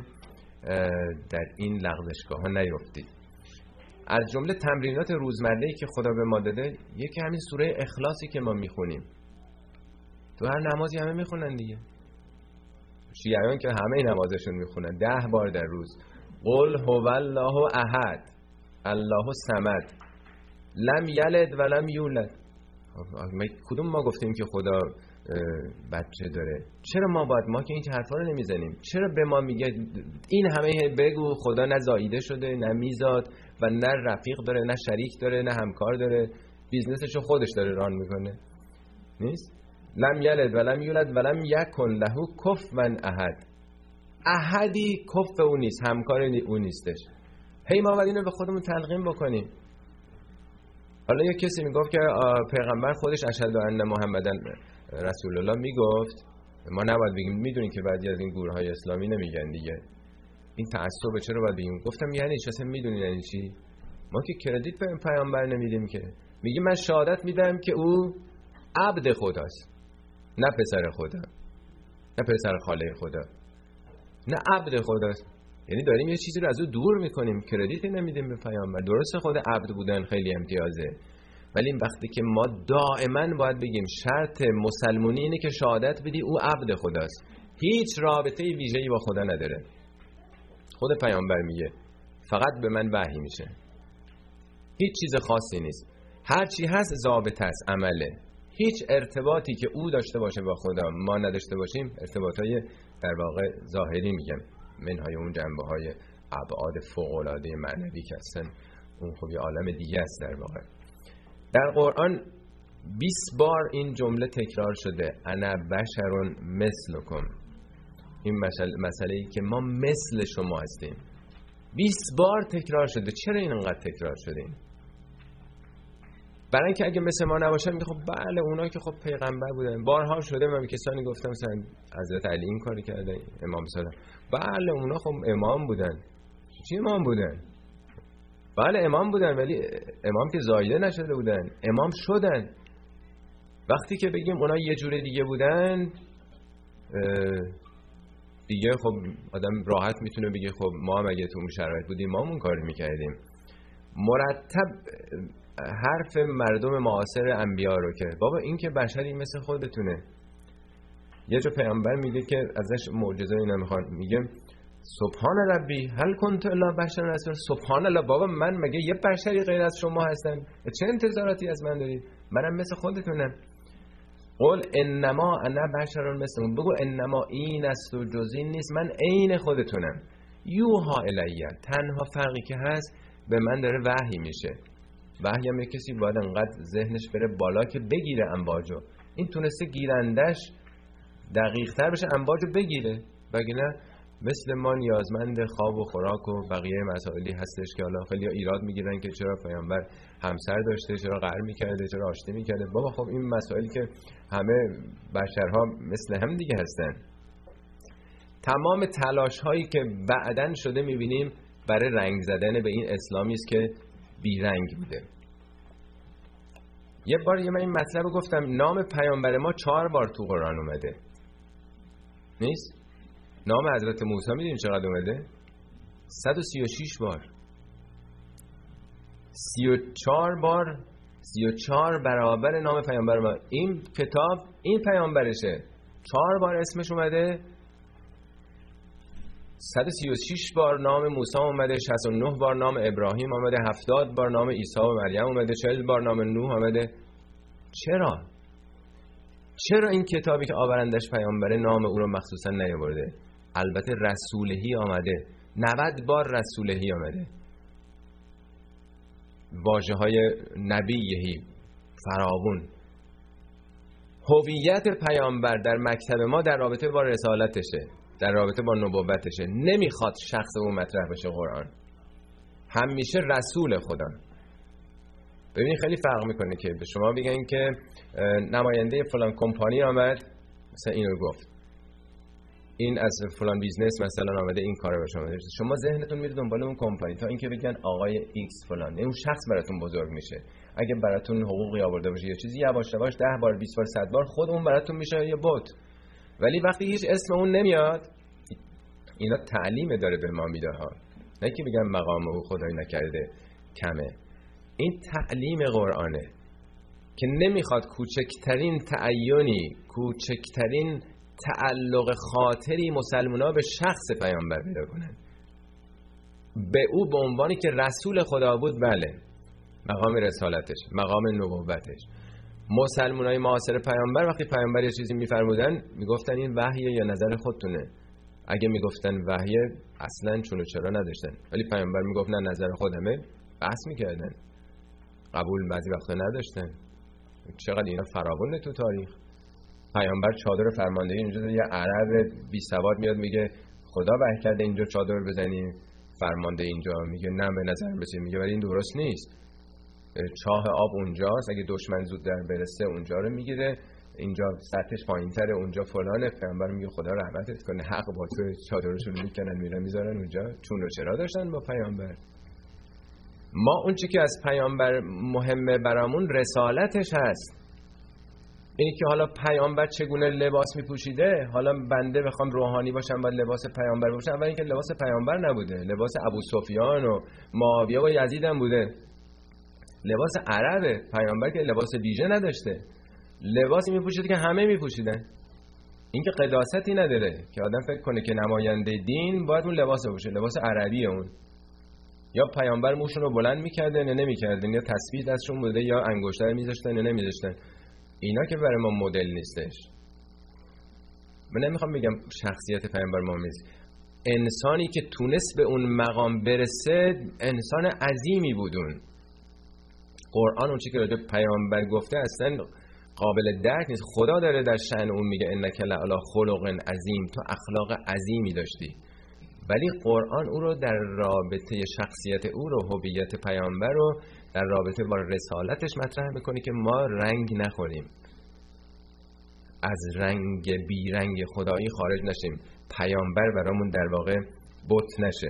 B: در این لغزشگاه ها نیفتید. از جمله تمرینات روزمره‌ای که خدا به ما داده یکی همین سوره اخلاصی که ما میخونیم. تو هر نمازی همه میخونن دیگه. شیعیان که همه نمازشون میخونن 10 بار در روز. قل هو الله احد الله الصمد لم یلد و لم یولد. کدوم ما گفتیم که خدا بچه داره؟ چرا ما که این حرفا رو نمیزنیم؟ چرا به ما میگه این همه بگو خدا نه زاییده شده نه میزاد و نه رفیق داره نه شریک داره نه همکار داره، بیزنسشو خودش داره ران میکنه؟ نیست. لم یلد و لم یولد و لم یکن له کفوا احد. احدی کف اون نیست، همکار اون نیستش. هی ما باید اینو به خودمون تلقین بکنیم. حالا یک کسی میگفت که پیغمبر خودش اشهد ان محمدن رسول الله میگفت، ما نباید بگیم. میدونین که بعضی از این گروه‌های اسلامی نمیگن دیگه این تعصب، چرا باید بگیم؟ گفتم یعنی چی؟ اصلا میدونین یعنی چی؟ ما که کردیت به پیامبر نمیدیم که. میگه من شهادت میدم که او عبد خداست، نه پسر خدا، نه پسر خاله خدا، نه عبد خداست. یعنی داریم یه چیزی رو از او دور میکنیم، کردیت نمیدیم به پیامبر. درسته خود عبد بودن خیلی امتیازه، ولی این وقتی که ما دائما باید بگیم شرط مسلمونی اینه که شهادت بدی او عبد خداست، هیچ رابطه ویژه‌ای با خدا نداره. خود پیامبر میگه فقط به من وحی میشه، هیچ چیز خاصی نیست، هر چی هست ضابطه است، عمله. هیچ ارتباطی که او داشته باشه با خدا ما نداشته باشیم، ارتباطای در واقع ظاهری میگم، منهای اون جنبه‌های ابعاد فوق‌العاده معنوی که هستن، اون خب یه عالم دیگه است. در واقع در قرآن 20 بار این جمله تکرار شده، انا بشر مثلکم. این مسئله‌ای که ما مثل شما هستیم 20 بار تکرار شده. چرا این انقدر تکرار شده؟ برای اینکه اگه مثل ما نباشن میگه خب بله اونا که خب پیغمبر بودن. بارها شده من کسانی گفتم مثلا حضرت علی این کاری کرده، امام صادق، بله اونا خب امام بودن. چی امام بودن؟ بله امام بودن، ولی امام که زایده نشده بودن، امام شدن. وقتی که بگیم اونا یه جور دیگه بودن دیگه خب آدم راحت میتونه بگه خب ما هم اگه تو اون شرایط بودیم ما اون کاری میکردیم. مرتب حرف مردم معاصر انبیا رو که بابا این که بشری مثل خودتونه. یه جا پیامبر میگه که ازش معجزه اینا میخوان، میگه سبحان ربی هل کنت الا بشر رسول. سبحان الله بابا من مگه یه بشری غیر از شما هستم؟ چه انتظاراتی از من دارید؟ منم مثل خودتونم. قول انما انا بشر مثلکم، بگو انما این است و جز این نیست، من عین خودتونم. یوها الیه، تنها فرقی که هست به من داره وحی میشه. وحی هم کسی باید انقدر ذهنش بره بالا که بگیره امواجو. این تونسته گیرندش دقیق تر بشه، امواجو بگیره، وگرنه مثل ما نیازمند خواب و خوراک و بقیه مسائلی هستش که حالا خیلی ایراد میگیرن که چرا پیامبر همسر داشته، چرا قهر میکرده، چرا آشتی میکرده. بابا خب این مسائلی که همه بشرها مثل هم دیگه هستن. تمام تلاش هایی که بعدن شده میبینیم برای رنگ زدن به این اسلامی است که بی رنگ بوده. یه بار من این مطلب رو گفتم، نام پیامبر ما 4 بار تو قرآن اومده. نیست؟ نام حضرت موسی میدونیم چقدر اومده؟ 136 بار. 34 بار، 34 برابر نام پیامبر ما. این کتاب این پیامبرشه. 4 بار اسمش اومده، 136 بار نام موسی اومده، 69 بار نام ابراهیم اومده، 70 بار نام عیسی و مریم اومده، 40 بار نام نوح اومده. چرا این کتابی که آورندش پیامبره نام او رو مخصوصا نیاورده؟ البته رسولهی آمده، 90 بار رسولهی آمده. واژه‌های نبیهی فراوون. هویت پیامبر در مکتب ما در رابطه با رسالتشه، در رابطه با نبوتشه. نمیخواد شخص اون مطرح بشه قرآن، همیشه رسول خدا. ببینید خیلی فرق میکنه که به شما بگن که نماینده فلان کمپانی آمد مثلا اینو گفت، این از فلان بیزنس مثلا آمده این کارو به شما. شما ذهنتون میره دنبال اون کمپانی تا اینکه بگن آقای ایکس فلان، اون شخص براتون بزرگ میشه. اگه براتون حقوقی آورده باشه یا چیزی، یواش یواش 10 بار 20 بار 100 بار خود اون براتون میشه یه بت. ولی وقتی هیچ اسم اون نمیاد، اینا تعلیم داره به ما میده ها، نه که بگم مقام او خدایی نکرده کمه. این تعلیم قرآنه که نمیخواد کوچکترین تعیینی، کوچکترین تعلق خاطری مسلمونا به شخص پیامبر پیدا کنن. به او به عنوانی که رسول خدا بود، بله، مقام رسالتش، مقام نبوتش. مسلمانای معاصر پیامبر وقتی پیامبر یه چیزی میفرمودن میگفتن این وحیه یا نظر خودتونه. اگه میگفتن وحیه اصلا چونو چرا نداشتن، ولی پیامبر میگفت نه نظر خودمه، بحث میکردن، قبول بعضی وقتا نداشتن. چقدر اینا فراوونه تو تاریخ. پیامبر چادر فرماندهی اینجا، یه عرب بی سواد میاد میگه خدا وحی کرده اینجا چادر بزنی، فرمانده اینجا میگه نه به نظر میاد، میگه ولی این درست نیست، چاه آب اونجاست، اگه دشمن زود در برسه اونجا رو میگیره، اینجا سطحش پایینتره، اونجا فلانه. پیامبر میگه خدا رحمتت کنه، حق با تو، چادرشون میکنن میرن میذارن اونجا. چون و چرا داشتن با پیامبر. ما اون چی که از پیامبر مهمه برامون رسالتش هست. اینی که حالا پیامبر چگونه لباس میپوشیده، حالا بنده بخوام روحانی باشم باید لباس پیامبر باشم. اول اینکه لباس پیامبر نبوده، لباس ابو سفیان و معاویه و یزید هم بوده. لباس عربه، پیامبر که لباس ویژه نداشته، لباسی میپوشید که همه میپوشیدن. این که قداستی نداره که آدم فکر کنه که نماینده دین باید اون لباس بپوشه، لباس عربیه اون. یا پیامبر موشون رو بلند میکردن یا نمیکردن، یا تسبیح دستشون بوده یا انگشتر میذاشتن یا نمیذاشتن. اینا که برای ما مدل نیستش. من نمیخوام بگم شخصیت پیامبر مهم نیست. انسانی که تونست به اون مقام برسه انسان عظیمی بودون. قرآن اون چی که راجع پیامبر گفته اصلا قابل درک نیست. خدا داره در شأن اون میگه انک لعلی خلق عظیم، تو اخلاق عظیمی داشتی. ولی قرآن او رو در رابطه شخصیت او رو، هویت پیامبر رو در رابطه با رسالتش مطرح میکنه که ما رنگ نخوریم، از رنگ بیرنگ خدایی خارج نشیم، پیامبر برامون در واقع بت نشه.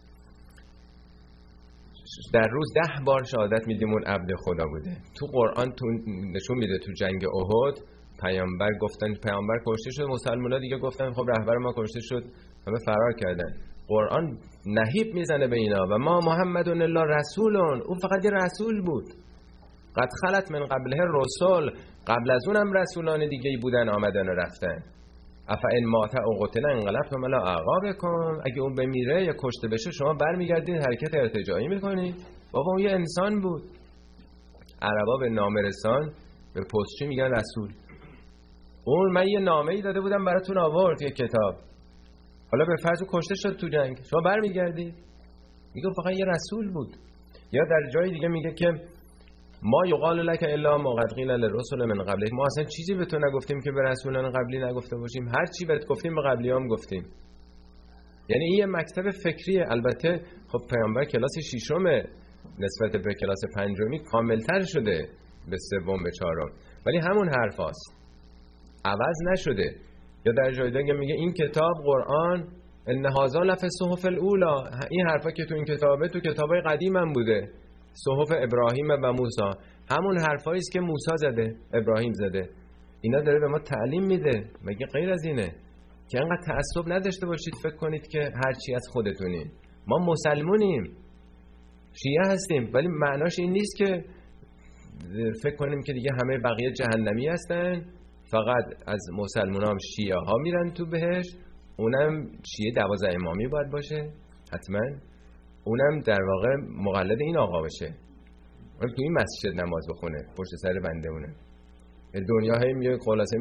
B: در روز 10 بار شهادت میدیم اون عبد خدا بوده. تو قرآن تو نشون میده تو جنگ احد پیامبر گفتن پیامبر کشته شد، مسلمان‌ها دیگه گفتن خب رهبر ما کشته شد، همه فرار کردن. قرآن نهیب میزنه به اینا و ما محمد الا رسولون، اون فقط یه رسول بود. قد خلت من قبله رسول، قبل از اونم رسولان دیگه بودن آمدن و رفتن. افئن مات او قتل انقلبتم علی اعقابکم، اگه اون بمیره یا کشته بشه شما برمیگردین حرکت ارتجاعی میکنید. بابا اون یه انسان بود. عربا به نامرسان به پستچی میگن رسول. اون من یه نامه‌ای داده بودم براتون آورد، یه کتاب، حالا به فرض کشته شد تو جنگ، شما برمیگردید؟ میگه فقط یه رسول بود. یا در جای دیگه میگه که ما یقال لک الا ما قد قیل للرسل من قبلک، ما اصلا چیزی به تو نگفتیم که به رسولان قبلی نگفته باشیم، هر چی بهت گفتیم به قبلیام گفتیم. یعنی این یه مکتب فکریه. البته خب پیامبر کلاس 6 نسبت به کلاس 5 کاملتر شده به 3 به 4، ولی همون حرفاست، عوض نشده. یا در جای دیگه میگه این کتاب قرآن ان هذا لفی الصحف الاولی، این حرفا که تو این کتابه تو کتابای قدیم هم بوده، صحف ابراهیم و موسی، همون حرفایی است که موسی زده، ابراهیم زده. اینا داره به ما تعلیم میده. مگه غیر از اینه که انقدر تعصب نداشته باشید فکر کنید که هر چی از خودتونین؟ ما مسلمونیم، شیعه هستیم، ولی معناش این نیست که فکر کنیم که دیگه همه بقیه جهنمی هستن، فقط از مسلمان هم شیعه ها میرن تو بهشت. اونم شیعه 12 امامی باید باشه حتما، اونم در واقع مقلد این آقا باشه، اونم تو این مسجد نماز بخونه پشت سر بنده اونه. دنیا هی میگه خلاصه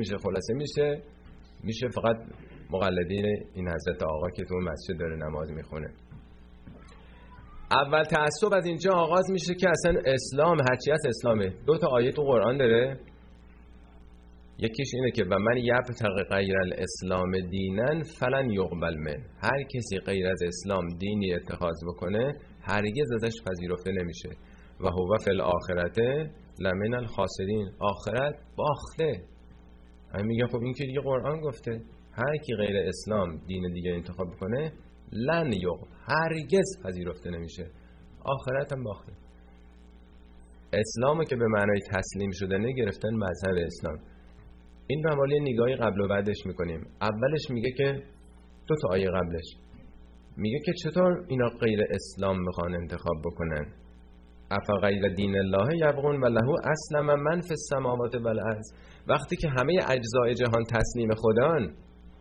B: میشه فقط مقلدین این حضرت آقا که تو مسجد داره نماز میخونه. اول تعصب از اینجا آغاز میشه که اصلا اسلام هرچی از اسلامه. 2 تا آیه تو قرآن داره، یکیش اینه که و من یبتغی غیر الاسلام دینا فلن یقبل من، هر کسی غیر از اسلام دینی اتخاذ بکنه هرگز ازش پذیرفته نمیشه. و هو فی الاخرت لمن الخاسرین، آخرت باخته. همین میگه خب این که دیگه قرآن گفته هر کی غیر اسلام دین دیگه انتخاب بکنه لن یقبل، هرگز پذیرفته نمیشه، آخرت هم باخته. اسلامو که به معنای تسلیم شدنه گرفتن مذهب اسلام. این رو حوالی نگاهی قبل و بعدش میکنیم. اولش میگه که 2 تا آیه قبلش میگه که چطور اینا غیر اسلام میخوان انتخاب بکنن. افا غیر دین الله یبغون و له اسلم من فی السماوات والارض. وقتی که همه اجزای جهان تسلیم خدان،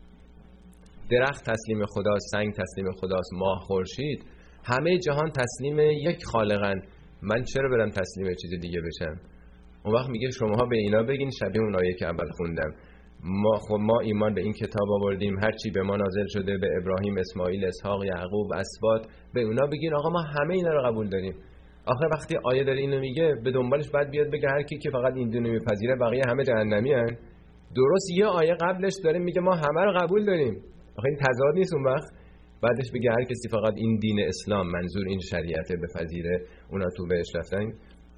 B: درخت تسلیم خداست، سنگ تسلیم خداست، ماه خورشید، همه جهان تسلیم یک خالقن، من چرا برم تسلیم چیز دیگه بشم؟ اون وقت میگه شماها به اینا بگین شبیه اون آیه که اول خوندم، ما ایمان به این کتاب آوردیم، هر چی به ما نازل شده به ابراهیم، اسماعیل، اسحاق، یعقوب، اسباط، به اونا بگین آقا ما همه اینا رو قبول داریم. آخه وقتی آیه داره اینو میگه به دنبالش بعد بیاد بگه هر کی که فقط این دینو میپذیره بقیه همه جهنمی ان. درست یه آیه قبلش داره میگه ما همه رو قبول داریم. آخه این تضاد نیست؟ اون وقت بعدش بگه هر کسی فقط این دین اسلام، منظور این شریعت بپذیره اونا تو بهش رفتن.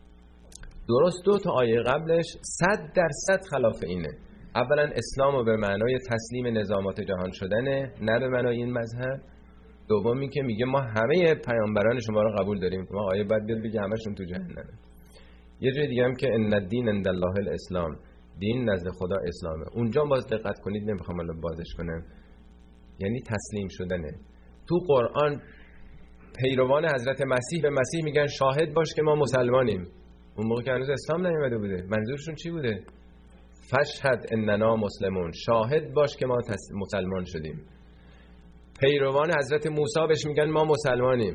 B: درست 2 تا آیه قبلش 100% خلاف اینه. اولا اسلامو به معنای تسلیم نظامات جهان شدنه، نه به معنای این مذهب. دومی که میگه ما همه پیامبران شما رو قبول داریم، ما آیه بعد بیاد بگه همشون تو جهنمه. یه جای دیگه هم که ان الدین عند الله الاسلام، دین نزد خدا اسلامه. اونجا باز دقت کنید، نمیخوام الان بازش کنم، یعنی تسلیم شدنه. تو قرآن پیروان حضرت مسیح به مسیح میگن شاهد باش که ما مسلمانیم. اون موقع که هنوز اسلام نیومده بوده. منظورشون چی بوده؟ فشهد اننا مسلمون، شاهد باش که ما مسلمان شدیم. پیروان حضرت موسی بهش میگن ما مسلمانیم.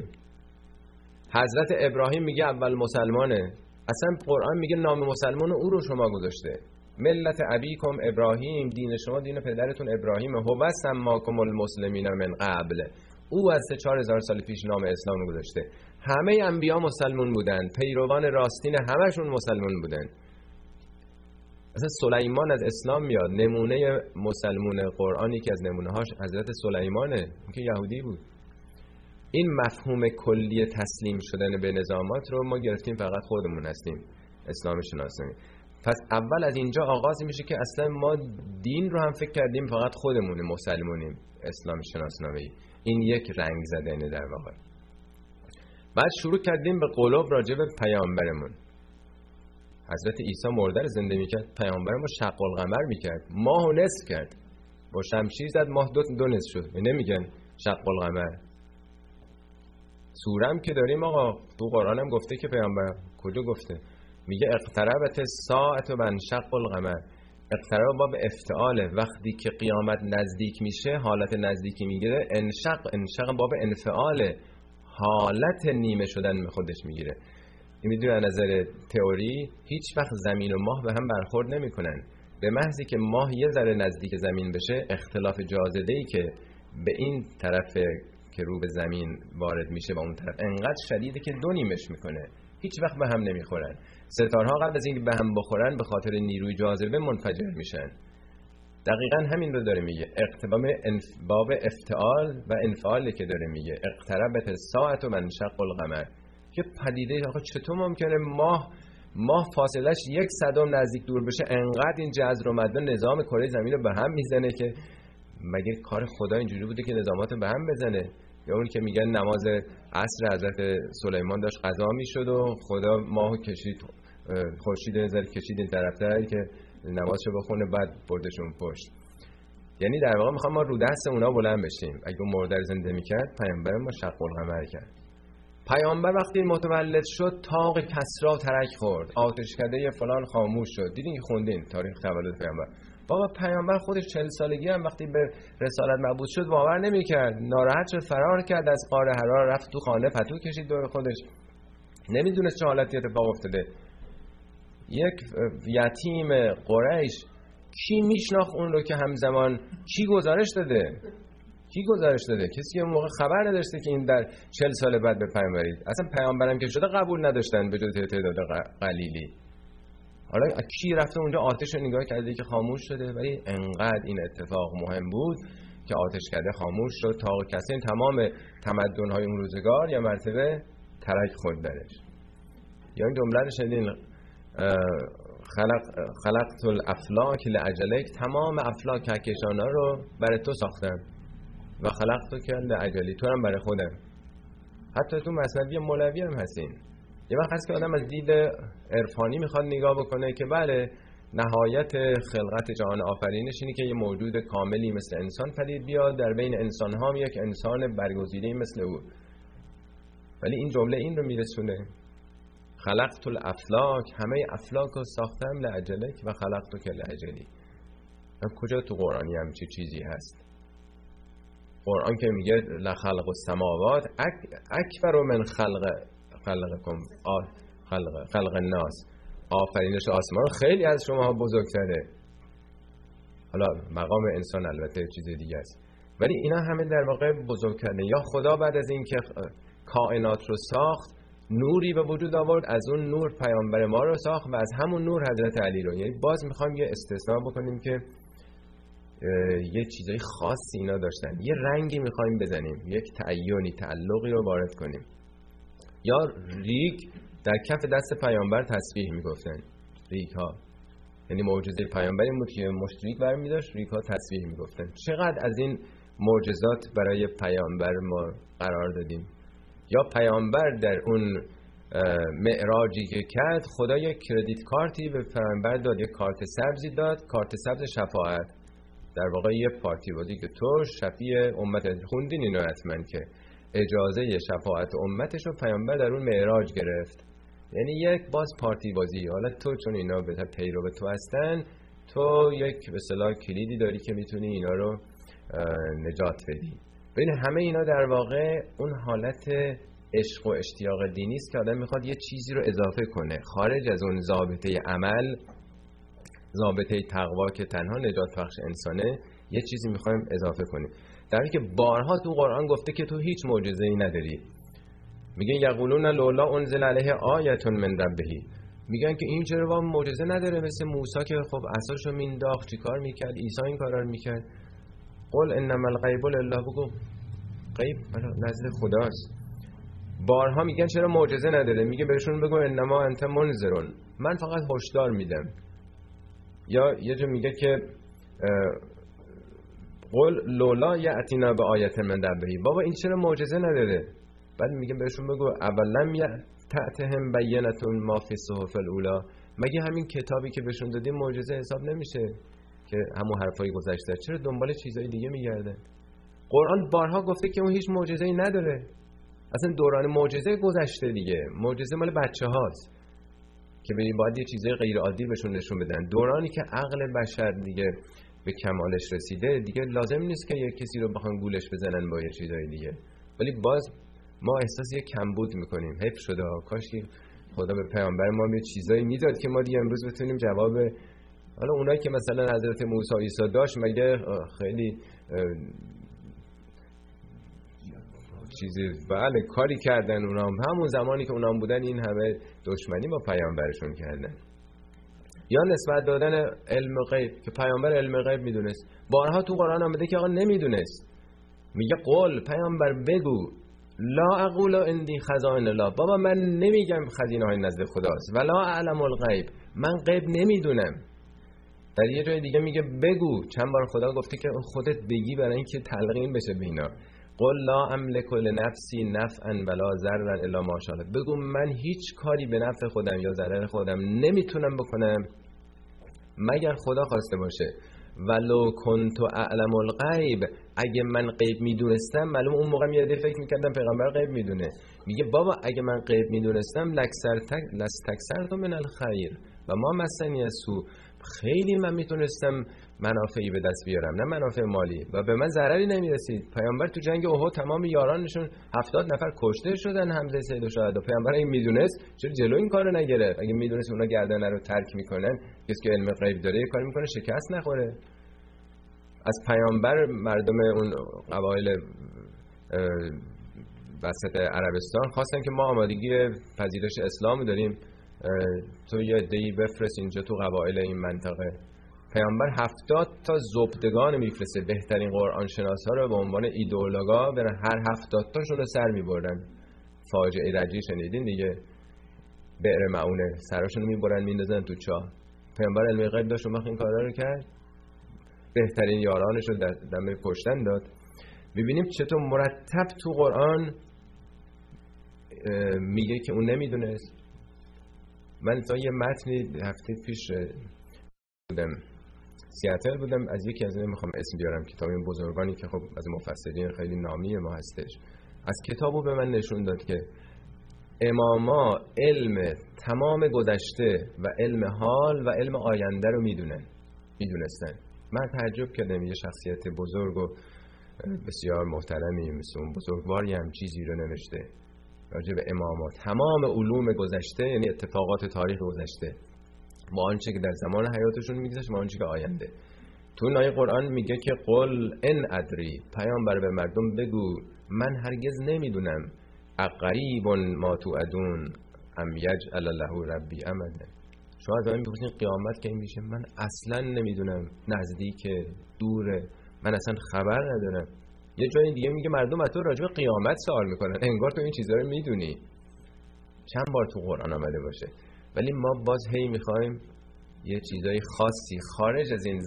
B: حضرت ابراهیم میگه اول مسلمانه. اصلا قرآن میگه نام مسلمان او رو شما گذاشته. ملت ابیکم ابراهیم، دین شما دین پدرتون ابراهیم. هو سماکم المسلمین من قبل، او از 4000 سال پیش نام اسلام رو گذاشته. همه انبیا مسلمون بودن، پیروان راستین همشون مسلمون بودن. اصلا سلیمان از اسلام میاد. نمونه مسلمون قرآنی که از نمونه‌هاش حضرت سلیمانه که یهودی بود. این مفهوم کلی تسلیم شدن به نظامات رو ما گرفتیم، فقط خودمون هستیم اسلام شناسانی. پس اول از اینجا آغاز میشه که اصلا ما دین رو هم فکر کردیم فقط خودمونیم مسلمونیم، اسلام شناسنامه‌ای. این یک رنگ زدنه در واقع. بعد شروع کردیم به قلوب راجع به پیامبرمون. حضرت عیسی مرده رو زنده میکرد، پیامبر ما شق القمر میکرد، ماهو نصف کرد، با شمشیر زد ماه دو نصف شد. نمیگن شق القمر. سورم که داریم آقا تو قرآن هم گفته که پیامبر کجا گفته؟ میگه اقتربت الساعة و انشق القمر. اقتراب باب افتعاله، وقتی که قیامت نزدیک میشه حالت نزدیکی میگیره. انشق باب انفعاله، حالت نیمه شدن به خودش میگیره. این میدونه از نظر تئوری هیچ وقت زمین و ماه به هم برخورد نمیکنن. به محضی که ماه یه ذره نزدیک زمین بشه، اختلاف جاذبه‌ای که به این طرف که رو به زمین وارد میشه و اون طرف انقدر شدیده که دو نیمش میکنه، هیچ وقت به هم نمیخورن. ستارها قبل از اینکه به هم بخورن به خاطر نیروی جاذبه منفجر میشن. دقیقاً همین رو داره میگه. باب افتعال و انفعالی که داره میگه اقتربت الساعة و انشق القمر. یه پدیده آخه چطور ممکنه ماه فاصلش 1/100 نزدیک دور بشه، انقدر این جذر و مد نظام کره زمین رو به هم میزنه که مگه کار خدا اینجوری بوده که نظامات رو به هم بزنه؟ یا اون که میگن نماز عصر حضرت سلیمان داشت قضا میشد و خدا ماهو کشید، خورشید نظر کشید این طرفتر که نمازشو بخونه، بعد بردشون پشت. یعنی در واقع میخوام ما رو دست اونا بلند بشیم. اگه اون مرده زنده میکرد پیامبر ما شق القمر کرد. پیامبر وقتی متولد شد طاق کسری ترک خورد، آتشکده فلان خاموش شد. دیدین که خوندین تاریخ تولد پیامبر. بابا پیامبر خودش 40 سالگی هم وقتی به رسالت مبعوث شد باور نمی‌کرد، ناراحت شد، فرار کرد از غار حرا، رفت تو خانه پتو کشید دور خودش. نمیدونست چه حالتی اتفاق افتاده. یک یتیم قریش کی میشناخت اون رو که همزمان کی گزارش داده؟ کی گزارش داده؟ کسی اون موقع خبر نداشته که این در 40 سال بعد به پیامبری، اصلا پیامبرم که شده قبول نداشتن به جز تعداد قلیلی. حالا کی رفته اونجا آتش رو نگاه کرده که خاموش شده؟ ولی انقدر این اتفاق مهم بود که آتش کرده خاموش شد تا کسی تمام تمدن‌های اون روزگار یا مرتبه ترک خود درش. یا این جمله رو شنیدین، خلقت الافلاک لاجلک، تمام افلاک کهکشان‌ها رو برای تو ساختم و خلقتک لاجلی، تو هم برای خودم. حتی تو مثنوی مولوی هم هستین. یه وقت هست که آدم از دید عرفانی میخواد نگاه بکنه که بله نهایت خلقت جهان آفرینش اینه که یه موجود کاملی مثل انسان پدید بیاد، در بین انسان ها هم یک انسان برگزیده مثل او. ولی این جمله این رو میرسونه، خلقت الافلاک، همه افلاک رو ساختم لاجلک و خلقتک لاجلی. کجا تو قرآنی هم چه چیزی هست؟ قرآن که میگه لخلق السماوات اکبر من خلقکم خلق الناس، آفرینش آسمان خیلی از شما بزرگتره. حالا مقام انسان البته چیز دیگه است، ولی اینا همه در واقع بزرگتره. یا خدا بعد از این که کائنات رو ساخت نوری به وجود آورد، از اون نور پیامبر ما رو ساخت و از همون نور حضرت علی رو. یعنی باز میخوایم یه استثناء بکنیم که یه چیزای خاصی اینا داشتن، یه رنگی میخوایم بزنیم، یک تعینی تعلقی رو وارد کنیم. یا ریگ در کف دست پیامبر تسبیح میگفتن، ریگ ها، یعنی معجزه پیامبر این بود که مشت برمی داشت، ریگ ها تسبیح میگفتن. چقدر از این معجزات برای پیامبر ما قرار دادیم. یا پیامبر در اون معراجی که کرد خدا یک کردیت کارتی به پیامبر داد، یک کارت سبزی داد، کارت سبز شفاعت. در واقع یه پارتی بازی که تو شفیع امت، خوندین اینو حتما که اجازه شفاعت امتش رو پیامبر در اون معراج گرفت. یعنی یک باز پارتی بازی. حالا تو چون اینا به پیرو به تو هستن، تو یک به اصطلاح کلیدی داری که میتونی اینا رو نجات بدی. ببین همه اینا در واقع اون حالت عشق و اشتیاق دینی است که آدم میخواد یه چیزی رو اضافه کنه خارج از اون ضابطه عمل، ضابطه تقوا که تنها نجات بخش انسانه. یه چیزی میخوایم اضافه کنیم، در حالی که بارها تو قرآن گفته که تو هیچ معجزه‌ای نداری. میگن یقولون لولا انزل علیه آیه من ربه، میگن که این چرا معجزه نداره مثل موسی که خب عصاشو مینداخت چیکار میکرد، عیسی این کارا رو میکرد. قل انما الغیب لله، بگو غیب نزد خداست. بارها میگن چرا معجزه نداره، میگه بهشون بگو انما انت منذرون، من فقط هشدار میدم. یا یه جا میگه که قل لولا یأتینا به آیت من ربه، بابا این چرا معجزه نداره. بعد میگه بهشون بگو اولم یأتهم بینة ما فی الصحف الاولی، مگه همین کتابی که بهشون دادیم معجزه حساب نمیشه که همون حرفای گذشته، چرا دنبال چیزای دیگه میگردن؟ قرآن بارها گفته که اون هیچ معجزه‌ای نداره. اصلا دوران معجزه گذشته دیگه، معجزه مال بچه‌هاست که باید یه چیزای غیر عادی بهشون نشون بدن. دورانی که عقل بشر دیگه به کمالش رسیده دیگه لازم نیست که یه کسی رو بخوان گولش بزنن با یه چیزای دیگه. ولی باز ما احساس یه کمبود میکنیم، حیف شده کاش که خدا به پیامبر ما یه چیزایی میداد که ما دیگه امروز بتونیم جواب. حالا اونایی که مثلا حضرت موسی عیسی داشت مگه خیلی چیزی بله کاری کردن اونا همون زمانی که اونا بودن این همه دشمنی با پیامبرشون کردن. یا نسبت دادن علم غیب که پیامبر علم غیب میدونست. بارها تو قرآن آمده که آقا نمیدونست. میگه قول پیامبر بگو لا اقول عندي خزائن الله، بابا من نمیگم خزینه های نزد خداست، ولا اعلم الغیب، من غیب نمیدونم. در یه جای دیگه میگه بگو، چند بار خدا گفته که خودت بگی برای اینکه تلقین بشه به اینا. قل لا املک لنفسی نفعا ولا ضررا الا ما شاء الله، بگو من هیچ کاری به نفع خودم یا ضرر خودم نمیتونم بکنم مگر خدا خواسته باشه. ولو کنت اعلم الغیب، اگه من غیب میدونستم، معلوم اون موقع میاد فکر میکردم پیغمبر غیب میدونه. میگه بابا اگه من غیب میدونستم لستکثرت من الخیر و ما مسنی السوء، خیلی من میتونستم منافعی به دست بیارم، نه منافع مالی، و به من ضرری نمیرسید. پیامبر تو جنگ احد تمام یارانشون 70 نفر کشته شدن، حمزه سید الشهدا. پیامبر این میدونست چرا جلو این کارو نگرفت؟ اگه میدونست اونا گردن رو ترک میکنن، کسی که علم غیب داره یه کاری میکنه شکست نخوره. از پیامبر مردم اون قبایل وسط عربستان خواستن که ما آمادگی پذیرش اسلام داریم، تو یه عده‌ای بفرست اینجا تو قبایل این منطقه. پیامبر 70 تا زبدگان میفرسته، بهترین قرآن شناسا رو به عنوان ایدئولوگا برن، هر 70 تاشون رو سر میبردن. فاجعه رجی شنیدین دیگه، بئر معونه، سراشون رو میبرن میندازن تو چاه. پیامبر علم غیب داشت اون وقت این کارا رو کرد، بهترین یارانش رو دم کشتن داد. ببینیم چطور مرتب تو قرآن میگه که اون نمیدونست. من تا یه متنی هفته پیش بودم سیاتل بودم، از یکی از این میخوام اسم بیارم، کتاب این بزرگانی که خب از مفسرین خیلی نامی ما هستش، از کتابو به من نشون داد که اماما علم تمام گذشته و علم حال و علم آینده رو میدونستن. من تعجب کردم یه شخصیت بزرگ و بسیار محترمی مثل اون بزرگواری هم چیزی رو نوشته راجع به اماما، تمام علوم گذشته، یعنی اتفاقات تاریخ گذشته با آنچه که در زمان حیاتشون میگذشت و آنچه که آینده. تو این آیه قرآن میگه که قل ان ادری، پیامبر به مردم بگو من هرگز نمیدونم اقریب ما توعدون ام یجعل له ربی امدا. شما از من میپرسین قیامت کی میشه؟ من اصلا نمیدونم، نزدیکه، دوره، من اصلا خبر ندارم. یه جای دیگه میگه مردم از تو راجع به قیامت سوال میکنن، انگار تو این چیزا رو میدونی. چند بار تو قرآن آمده باشه. ولی ما باز هی میخوایم یه چیزای خاصی خارج از این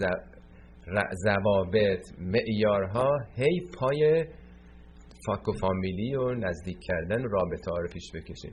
B: ضوابط، معیارها، هی پای فاک و فامیلی و نزدیک کردن رابطه ها رو پیش بکشیم.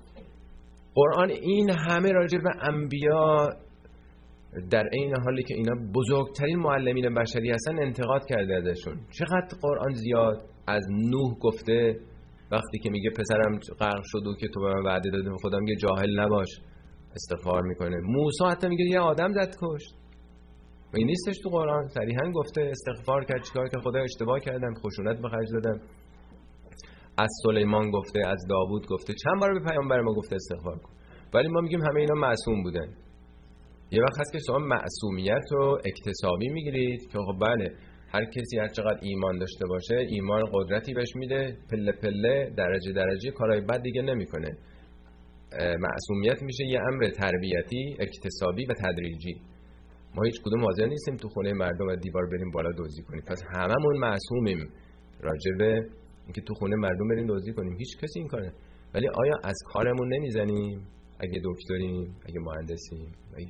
B: قرآن این همه راجع به انبیا در این حالی که اینا بزرگترین معلمین بشری هستن انتقاد کرده ازشون. چقدر قرآن زیاد از نوح گفته وقتی که میگه پسرم غرق شد و که تو به من وعده دادی، خدا میگه جاهل نباش، استغفار میکنه. موسی حتی میگه یه آدم زد کشت، این نیستش تو قرآن؟ صریحا گفته استغفار کرد، چیکار که خدا اشتباه کردم، خشونت به خرج دادم. از سلیمان گفته، از داوود گفته، چند بار به پیامبر ما گفته استغفار کن. ولی ما میگیم همه اینا معصوم بودن. یه وقت هست که شما معصومیت رو اکتسابی میگیرید که خب بله هر کسی هر چقدر ایمان داشته باشه ایمان قدرتی بهش میده، پله پله درجه درجه کارهای بد دیگه نمیکنه. معصومیت میشه یه امر تربیتی، اکتسابی و تدریجی. ما هیچ کدوم حاضر نیستیم تو خونه مردم از دیوار بریم بالا دزدی کنیم، پس هممون معصومیم راجع به اینکه تو خونه مردم بریم دزدی کنیم. هیچ کسی این کاره. ولی آیا از کارمون نمیزنیم؟ اگه دکتریم، اگه مهندسیم،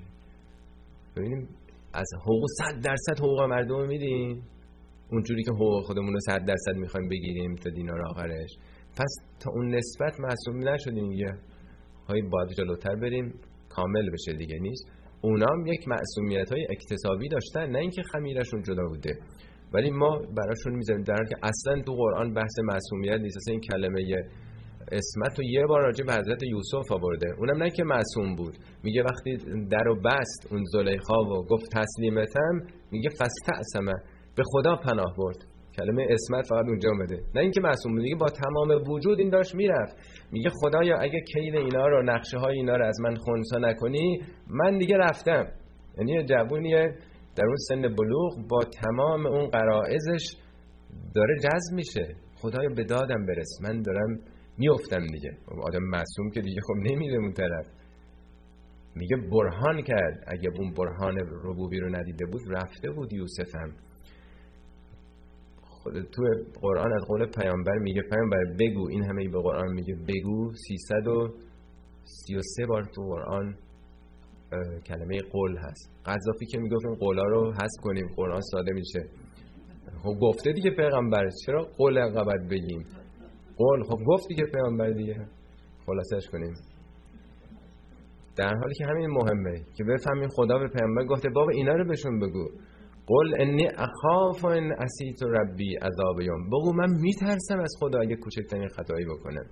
B: ببینیم از حقوق 100% حقوق مردم رو میدیم اونجوری که حقوق خودمون رو 100% میخوایم بگیریم تا دینار آخرش. پس تا اون نسبت معصوم نشدیم، یه های باید جلوتر بریم کامل بشه دیگه نیست. اونام یک معصومیت‌های اکتسابی داشتن، نه اینکه خمیرشون جدا بوده، ولی ما براشون میذاریم، در حالی که اصلا تو قرآن بحث معصومیت نیست. اصلا این کلمه اسمت رو یه بار راجع به حضرت یوسف آورده، اونم نه که معصوم بود. میگه وقتی درو بست اون زلیخا و گفت تسلیمتم، میگه فاستعصم، به خدا پناه برد. کلمه اسمت فقط اونجا اومده، نه اینکه معصوم بود. میگه با تمام وجود این داشت میرفت، میگه خدایا اگه کید اینا رو، نقشه های اینا رو از من خنثی نکنی من دیگه رفتم. یعنی جوونیه در اون سن بلوغ با تمام اون غرائزش داره جذب میشه، خدایا به دادم برس، من دارم میافتم دیگه. آدم معصوم که دیگه خب نمیره اون طرف. میگه برهان کرد، اگه اون برهان ربوبی رو ندیده بود رفته بود یوسفم. خود تو قرآن از قول پیامبر میگه پیامبر بگو، این همه به قرآن میگه بگو. 333 بار تو قرآن کلمه قول هست. قذافی که میگفت این قولا رو حذف کنیم قرآن ساده میشه. خب گفته دیگه پیغمبر، چرا قول انقدر بگیم؟ قول خب گفت دیگه پیامبر دیگه، خلاصش کنیم. در حالی که همین مهمه که بفهمیم خدا به پیامبر گفته بابا اینا رو بهشون بگو. قل انی اخاف ان عصیت ربی عذاب یوم، بگو من میترسم از خدا اگه کوچکترین خطایی بکنم.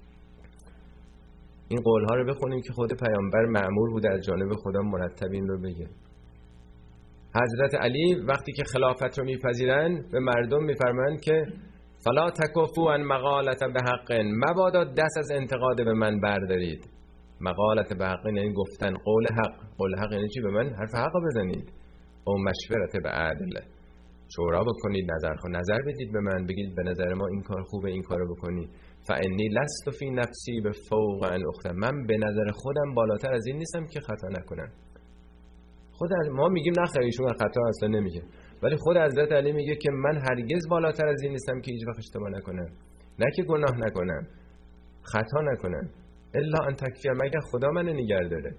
B: این قول ها رو بخونیم که خود پیامبر مأمور بوده از جانب خدا مرتب این رو بگه. حضرت علی وقتی که خلافت رو میپذیرن به مردم میفرمایند که فلا تکفوا عن مقالة بحق، مبادا دست از انتقاد به من بردارید. مقالة بحق یعنی گفتن قول حق. قول حق یعنی چی؟ به من حرف حق بزنید. او مشورت به عدل، شورا بکنید، نظر بدید به من، بگید به نظر ما این کار خوبه، این کارو بکنید. فانی لست فی نفسی بفوق ان اختم، من به نظر خودم بالاتر از این نیستم که خطا نکنم. خود ما میگیم نه خیر ایشون خطا اصلا نمیگه، ولی خود حضرت علی میگه که من هرگز بالاتر از این نیستم که هیچ وقت اشتباه نکنم، نه که گناه نکنم، خطا نکنم، الا ان تکفی، مگر خدا من نگه داره.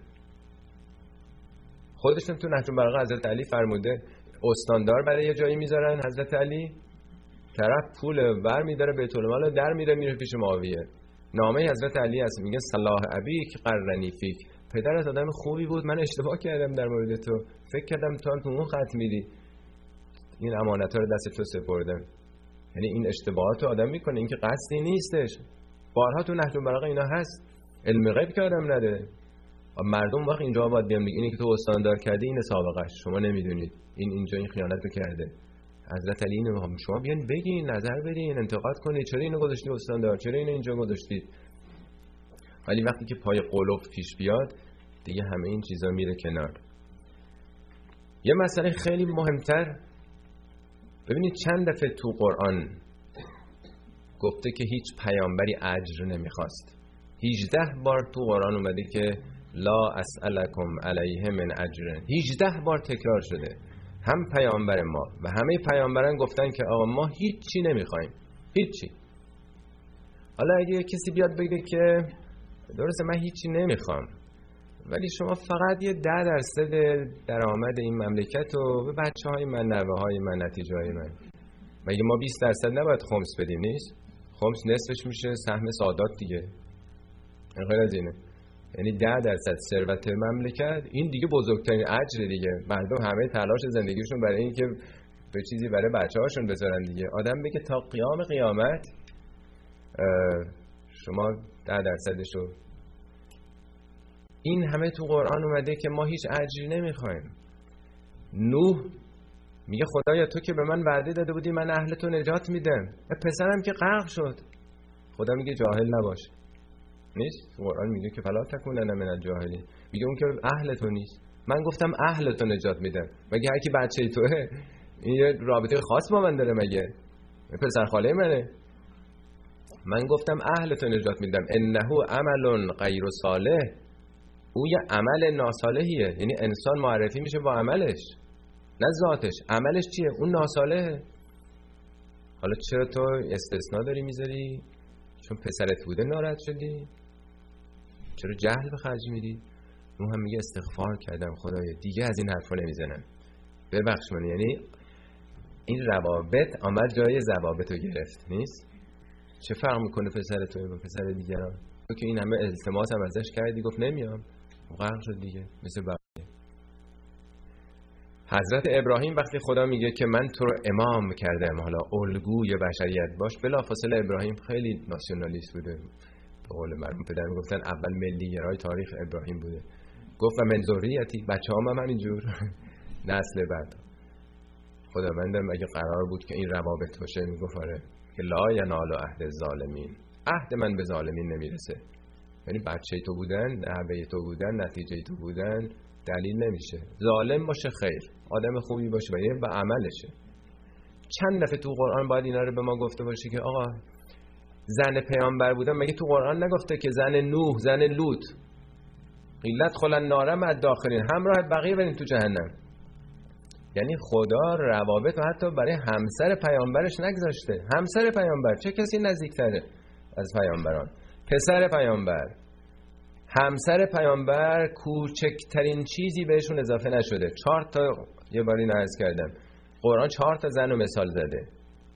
B: خودشون تو نهج البلاغه حضرت علی فرموده استاندار برای یه جایی میذارن حضرت علی، طرف پول بر میداره بیت المال در میره پیش معاویه، نامه حضرت علی است، میگه صلاح ابیک قرنی فیک، پدرت آدم خوبی بود، من اشتباه کردم در مورد تو، فکر کردم تو هم تو اون خط میری، این امانت‌ها رو دست تو سپردم. یعنی این اشتباهات رو آدم میکنه، این که قصدی نیستش. بارها تو نهج البلاغه اینا هست، علم غیب که آدم نداره. مردم وقت اینجا باید بیان بگن اینی که تو استاندار کردی این سابقه‌اش، شما نمیدونید این اینجا این خیانت رو کرده. حضرت علی اینو شما بیان بگین، نظر بدین، انتقاد کنید، چرا اینو گذاشتی استاندار، چرا اینو اینجا گذاشتید. ولی وقتی که پای قلوب پیش بیاد دیگه همه این چیزا میره کنار. یه مسئله خیلی مهمتر، ببینید چند دفعه تو قرآن گفته که هیچ پیامبری اجر نمیخواست. 18 بار تو قرآن اومده که لا اسألکم علیه من اجر، 18 بار تکرار شده. هم پیامبر ما و همه پیامبران گفتن که آقا ما هیچی نمیخوایم، هیچی. حالا اگه کسی بیاد بگه که درسته من هیچی نمیخوام، ولی شما فقط یه 10% درآمد این مملکت رو به بچه‌های من، نوه‌های من، نتیجه‌های من، مگه ما 20% نباید خمس بدیم؟ نیست؟ خمس نصفش میشه سهم سادات دیگه، غیر از اینه. یعنی 10% ثروت مملکت، این دیگه بزرگترین اجر دیگه. مردم همه تلاش زندگیشون برای این که به چیزی برای بچه‌هاشون بذارن دیگه. آدم بگه تا قیامت شما 10%شو، این همه تو قرآن اومده که ما هیچ اجری نمیخوایم. نوح میگه خدایا تو که به من وعده داده بودی من اهل تو نجات میدم، پسرم که غرق شد. خدا میگه جاهل نباش. نیست؟ قرآن میگه که فلا تکونن من الجاهلین، میگه اون که اهل تو نیست. من گفتم اهل تو نجات میدم، مگه هر کی بچه توئه؟ این یه رابطه خاص با من داره؟ مگه پسر خاله منه؟ من گفتم اهل تو نجات میدم. انه عمل غیر صالح، او یه عمل ناصالحیه. یعنی انسان معرفی میشه با عملش، نه ذاتش. عملش چیه؟ اون ناصالحه. حالا چرا تو استثناء داری میذاری؟ چون پسرت بوده ناراحت شدی؟ چرا جهل به خرج میدی؟ اون هم میگه استغفار کردم خدایا دیگه از این حرفا نمیزنم، ببخش من. یعنی این روابط آمد جای ضوابط رو گرفت. نیست؟ چه فرق میکنه پسر تو با پسر دیگران؟ تو که این همه التماس هم ازش کردی گفت نمیام، غرق شد دیگه، مثل بقیه. حضرت ابراهیم وقتی خدا میگه که من تو رو امام کردم، حالا الگوی بشریت باش، بلافاصله ابراهیم خیلی ناسیونالیست بوده. به قول مرحوم پدر میگفتن اول ملی‌گرای تاریخ ابراهیم بوده. گفت من ذریتی، بچه‌هام هم اینجور نسل بعد. خداوندم اگه قرار بود که این روابط باشه میگفت آره که لا ینال عهد الظالمین، عهد من به ظالمین نمیرسه. یعنی بچه تو بودن، نحوه تو بودن، نتیجه تو بودن دلیل نمیشه. ظالم باشه خیر، آدم خوبی باشه و عملشه. چند دفعه تو قرآن باید اینا رو به ما گفته باشه که آقا زن پیامبر بودن، مگه تو قرآن نگفته که زن نوح، زن لوط قیلت خلن نارم از داخلین، همراه بقیه برین تو جهنم. یعنی خدا روابط و حتی برای همسر پیامبرش نگذاشته. همسر پیامبر، چه کسی نزدیکتره از پیامبران؟ پسر پیامبر، همسر پیامبر، کوچکترین چیزی بهشون اضافه نشده. 4 تا، یه باری نعرض کردم قرآن 4 تا زن رو مثال زده.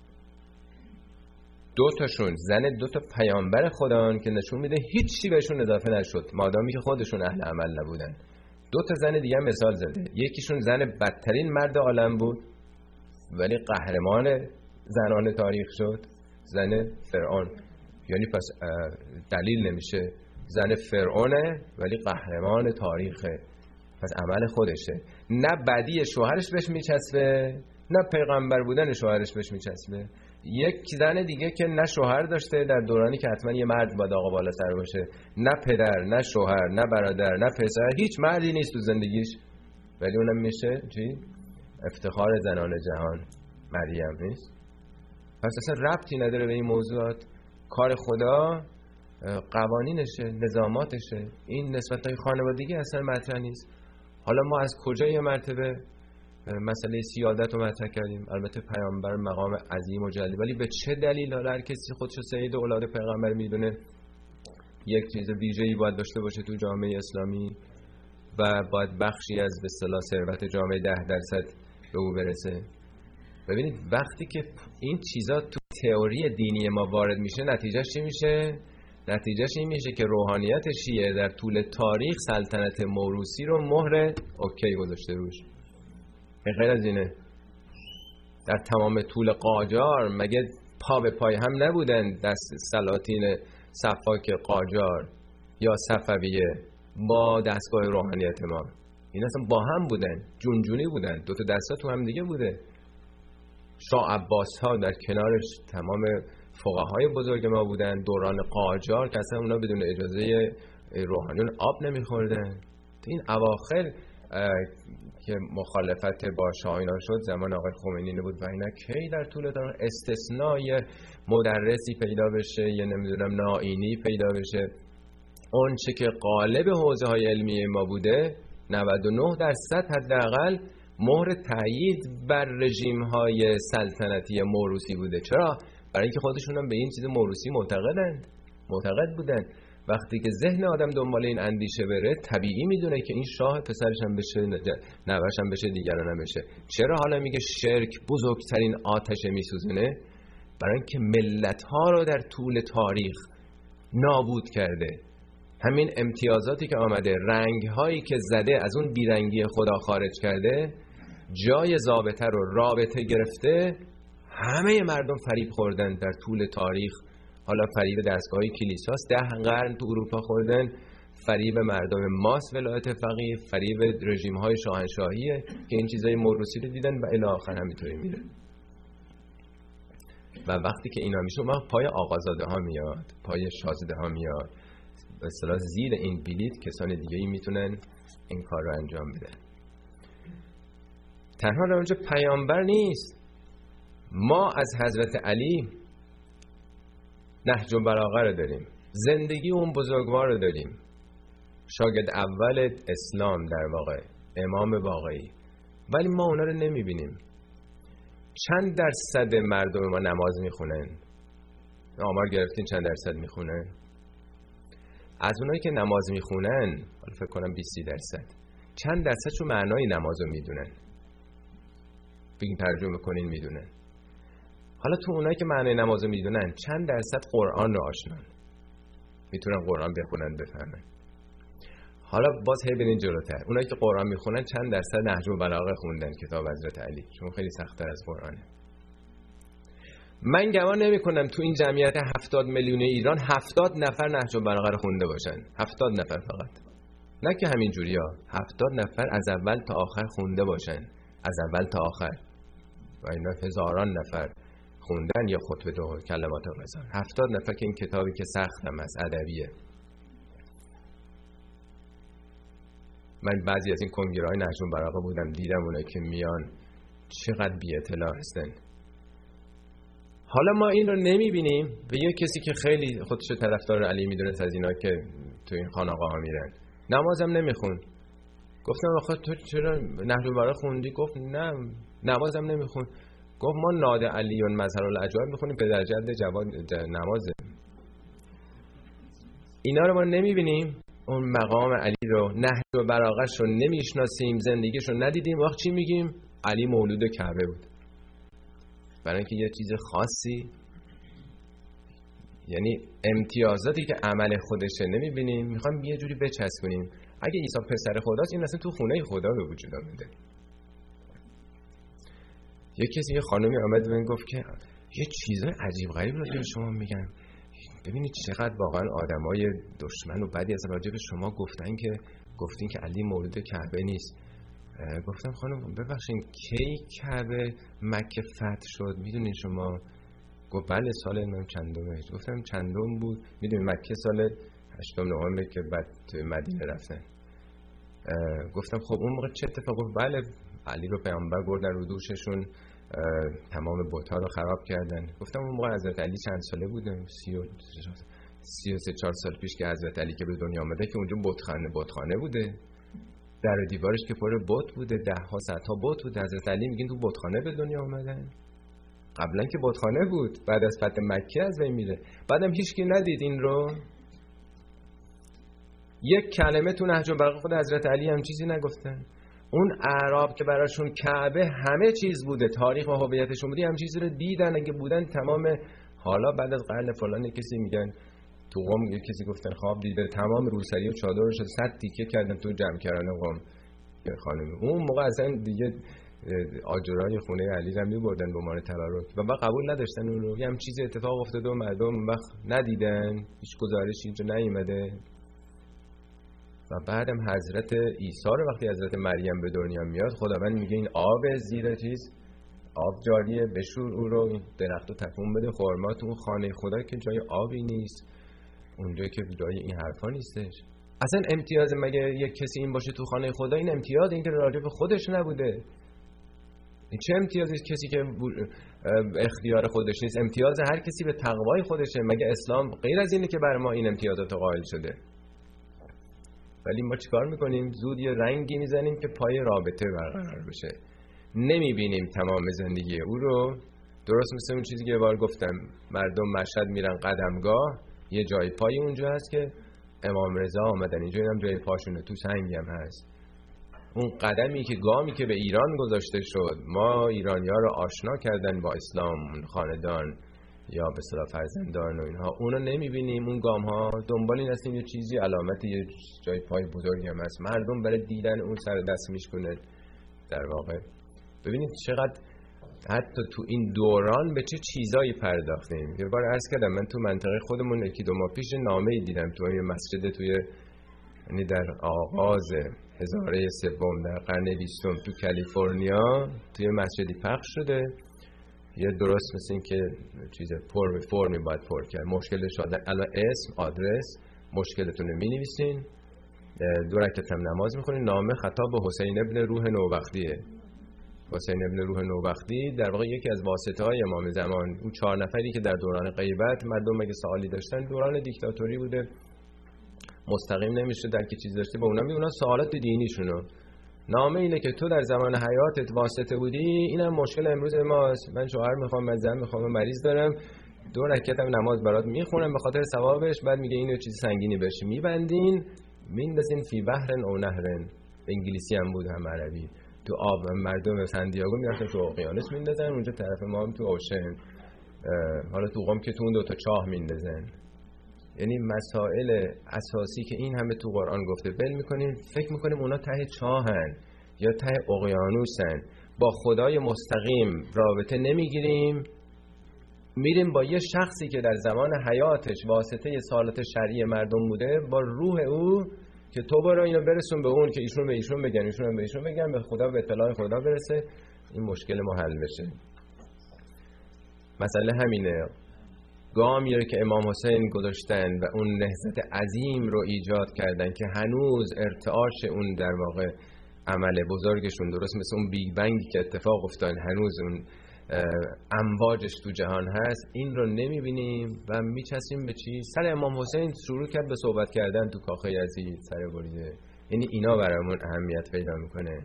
B: 2 تاشون زن 2 تا پیامبر خدان که نشون میده هیچی بهشون اضافه نشد مادامی که خودشون اهل عمل نبودن. 2 تا زن دیگه مثال زده. یکیشون زن بدترین مرد عالم بود ولی قهرمان زنان تاریخ شد، زن فرعون. یعنی پس دلیل نمیشه، زن فرعونه ولی قهرمان تاریخه، پس عمل خودشه. نه بدی شوهرش بهش میچسبه، نه پیغمبر بودن شوهرش بهش میچسبه. یک زن دیگه که نه شوهر داشته در دورانی که حتما یه مرد باید آقا بالاتر باشه، نه پدر، نه شوهر، نه برادر، نه پسر، هیچ مردی نیست تو زندگیش، ولی اونم میشه چی؟ افتخار زنان جهان. مریم نیست؟ پس اصلا ربطی نداره به این موضوعات. کار خدا قوانینشه، نظاماتشه. این نسبت‌های خانوادگی اصلا مطرح نیست. حالا ما از کجا یه مرتبه مسئله سیادت رو مطرح کردیم؟ البته پیامبر مقام عظیم و جلیل، ولی به چه دلیل؟ حالا هر کسی خودشو سید اولاد پیغمبر میدونه، یک چیز ویژه‌ای باید داشته باشه تو جامعه اسلامی و باید بخشی از به اصطلاح ثروت جامعه 10% به او برسه. ببینید وقتی که این چیزا تو تئوری دینی ما وارد میشه، نتیجهش چی میشه؟ نتیجهش این میشه که روحانیت شیعه در طول تاریخ سلطنت موروثی رو مهر اوکی گذاشته روش. غیر از اینه در تمام طول قاجار مگه پا به پای هم نبودن دست سلاطین صفاک قاجار یا صفویه با دستگاه روحانیت ما؟ این اصلا با هم بودن، جونجونی بودن، دوتا دستا تو هم دیگه بوده. شاه عباس ها در کنارش تمام فقهای بزرگ ما بودن. دوران قاجار که اصلا اونا بدون اجازه روحانیون آب نمیخوردن. تو این اواخر که مخالفت با شاهینان شد زمان آقای خمینی نبود و اینا، کی در طول دوران استثنای مدرسی پیدا بشه یا نمیدونم نائینی پیدا بشه؟ اون چه که غالب حوزه های علمی ما بوده 99% حداقل مهر تایید بر رژیم های سلطنتی موروثی بوده. چرا؟ برای اینکه خودشون هم به این چیز موروثی معتقد بودن. وقتی که ذهن آدم دنبال این اندیشه بره، طبیعی میدونه که این شاه پسرش هم بشه، نوش هم بشه، دیگران هم بشه. چرا حالا میگه شرک بزرگترین آتش میسوزونه؟ برای اینکه ملت ها رو در طول تاریخ نابود کرده. همین امتیازاتی که آمده، رنگ هایی که زده، از اون بیرنگی خدا خارج کرده، جای ضابطه رو رابطه گرفته. همه مردم فریب خوردن در طول تاریخ. حالا فریب دستگاهی کلیساست، 10 قرن تو اروپا خوردن، فریب مردم ماست ولایت فقیه، فریب رژیم های شاهنشاهیه که این چیزای موروثی رو دیدن و الی آخر همینطوری میره. و وقتی که اینا میشه، ما پای آقازاده ها میاد، پای شاهزاده ها میاد. به اصطلاح زیر این بلیط کسان دیگه‌ای میتونن این کار رو انجام بدن. تنها در اونجا پیامبر نیست. ما از حضرت علی نهج البلاغه رو داریم، زندگی اون بزرگوار رو داریم، شاگرد اول اسلام در واقع، امام واقعی، ولی ما اونا رو نمیبینیم. چند درصد مردم ما نماز میخونن؟ آمار گرفتین چند درصد میخونن؟ از اونایی که نماز میخونن، حالا فکر کنم 20-30%، چند درصدشون معنای نماز رو میدونن؟ بگین ترجمه کنین میدونن. حالا تو اونایی که معنای نماز رو میدونن، چند درصد قرآن رو آشنان؟ میتونن قرآن بخونن بفهمن؟ حالا باز هی برین جلوتر، اونایی که قرآن میخونن چند درصد نهج البلاغه خوندن، کتاب حضرت علی، چون خیلی سخت‌تر از قرآنه. من گمان نمی‌کنم تو این جمعیت 70 میلیون ایران 70 نفر نهج البلاغه رو خونده باشن. 70 نفر فقط، نه که همین جوریا، 70 نفر از اول تا آخر خونده باشن، از اول تا آخر. و اینا هزاران نفر خوندن یا خطبه دو کلمات رسان. 70 نفر که این کتابی که سخت هم است، ادبیه. من بعضی از این کنگره‌های نهج البلاغه بودم، دیدم اونایی که میان چقدر بی اطلاع هستن. حالا ما این رو نمیبینیم و یه کسی که خیلی خودشو طرفدار علی میدونست از اینا که تو این خانقاه ها میرن، نمازم نمیخون. گفتم آخه تو چرا نهج البلاغه خوندی؟ گفت نه نمازم نمیخون. گفت ما ناد علی و مظهر العجایب میخونیم، پدر جد جواد نمازه. اینا رو ما نمیبینیم، اون مقام علی رو، نهج البلاغه‌ش رو نمیشناسیم، زندگیش رو ندیدیم. وقت چی میگیم؟ علی مولود کعبه بود. برای اینکه یه چیز خاصی، یعنی امتیازاتی که عمل خودشه نمیبینیم، میخوام یه جوری بچسبونیم. اگه عیسی پسر خداست، این اصلا تو خونه خدا به وجود آمده. یه کسی، یه خانمی آمد و من گفت که یه چیزای عجیب غریب راجع به شما میگن، ببینید چقدر واقعا آدمای دشمن و بدی از راجع به شما گفتین که علی مولود کعبه نیست. گفتم خانم ببخشید کی کعبه مکه فتح شد میدونین شما؟ گفت بله سال من چندمه. گفتم چندم بود؟ میدونین مکه سال 8 نوامبر که بعد مدینه رفتن. گفتم خب اون موقع چه اتفاقی؟ گفت بله علی رو پیامبر بردن رو دوششون تمام بت‌ها رو خراب کردن. گفتم اون موقع حضرت علی چند ساله بوده؟ 33-4 سال پیش که حضرت علی که به دنیا آمده که اونجا بتخانه بوده، در و دیوارش که پر بت بوده، 10 صدها بت بوده. حضرت علی میگین تو بتخانه به دنیا اومدن؟ قبلا که بتخانه بود، بعد از فتح مکه از بین میره. بعدم هیچکی ندید این رو. یک کلمه تو نهج البلاغه خود حضرت علی هم چیزی نگفتن. اون اعراب که براشون کعبه همه چیز بوده، تاریخ و هویتشون بوده، هم چیزی رو دیدن اگه بودن تمام. حالا بعد از قرن فلان کسی میگن تو قم، کسی گفتن خواب دید بره تمام روسری و چادرش 100 تیکه کردن تو جمع‌کران قم. خانم اون موقع اصلا دیگه آجرای خونه علی رو می‌بردن به عنوان تبرک و بعد قبول نداشتن اون رو. یه هم چیزی اتفاق افتاده و مردم وقت ندیدن، هیچ گزارشی اینجا نیومده. و بعدم حضرت عیسی رو وقتی حضرت مریم به دنیا میاد، خداوند میگه این آب زیر چیز آب جاریه، بشور او رو، این درختو تکون بده، خرما تو اون خانه خدا که جای آبی نیست، اونجایی که جای این حرفا نیستش. اصلا امتیاز مگه یک کسی این باشه تو خانه خدا؟ این امتیاز این که راجع به خودش نبوده. این چه امتیازی کسی که اختیار خودش نیست؟ امتیاز هر کسی به تقوای خودشه. مگه اسلام غیر از اینه که بر ما این امتیازات قائل شده؟ ولی ما چیکار میکنیم؟ زود یه رنگی میزنیم که پای رابطه برقرار بشه. نمیبینیم تمام زندگی او رو. درست مثل اون چیزی که یه بار گفتم، مردم مشهد میرن قدمگاه، یه جای پای اونجا هست که امام رضا آمدن، اینجا هم جای پاشونه، تو سنگ هم هست. اون قدمی که گامی که به ایران گذاشته شد، ما ایرانی‌ها رو آشنا کردن با اسلام، خاندان یا به اصطلاح فرزندان و اینها، اونو نمیبینیم. اون گام ها دنبال این هستیم یه چیزی علامت یه جای پای بزرگی هم هست، مردم برای دیدن اون سر دست میشکنه. در واقع ببینید چقدر حتی تو این دوران به چه چیزایی پرداختیم. یه بار عرض کردم من تو منطقه خودمون 1-2 ماه پیش نامه‌ای دیدم تو یه مسجد توی، یعنی در آغاز هزاره سوم در قرن 20 تو کالیفرنیا توی مسجدی پخش شده. یه درست مثل این که چیز پر فرمی باید پر کرد، مشکلش شده الان اسم آدرس مشکلتون رو می‌نویسین، 2 رکعت هم نماز می‌خونین. نامه خطاب به حسین ابن روح نوبختیه. حسین ابن روح نوبختی در واقع یکی از واسطه‌های امام زمان، اون 4 نفری که در دوران غیبت مردم مگه سوالی داشتن، دوران دیکتاتوری بوده، مستقیم نمیشه در که چیز داشته با اونا میدونن سوالات دینیشونو. نامه اینه که تو در زمان حیاتت واسطه بودی، اینم مشکل امروز ماست. من شوهر میخوام، من زن میخوام، من مریض دارم، 2 رکعت هم نماز برات میخونم به خاطر ثوابش. بعد میگه اینو چیز سنگینی بشه، میبندین میندازین فی بحر او نهر، انگلیسی هم بود هم عربی، تو آب. مردم سندیاگو میرفتن تو اقیانوس میندازن، اونجا طرف ما هم تو اوشن، حالا تو قم که تو اون 2 تا چاه میندازن. یعنی مسائل اساسی که این همه تو قرآن گفته بل میکنیم، فکر میکنیم اونا ته چاهن یا ته اقیانوسن، با خدای مستقیم رابطه نمیگیریم، میریم با یه شخصی که در زمان حیاتش واسطه سالات شرعی مردم بوده، با روح او که تو برو اینو برسون به اون که ایشون به ایشون بگن، ایشون به ایشون بگن، به خدا به اطلاع خدا برسه، این مشکل ما حل بشه. مسئله همینه. گامی رو که امام حسین گذاشتن و اون نهضت عظیم رو ایجاد کردن که هنوز ارتعاش اون در واقع عمل بزرگشون درست مثل اون بیگ بنگی که اتفاق افتاد هنوز اون امواجش تو جهان هست، این رو نمیبینیم و میچسیم به چی؟ سر امام حسین شروع کرد به صحبت کردن تو کاخ یزید، سر بریده. یعنی اینا برامون اهمیت پیدا میکنه.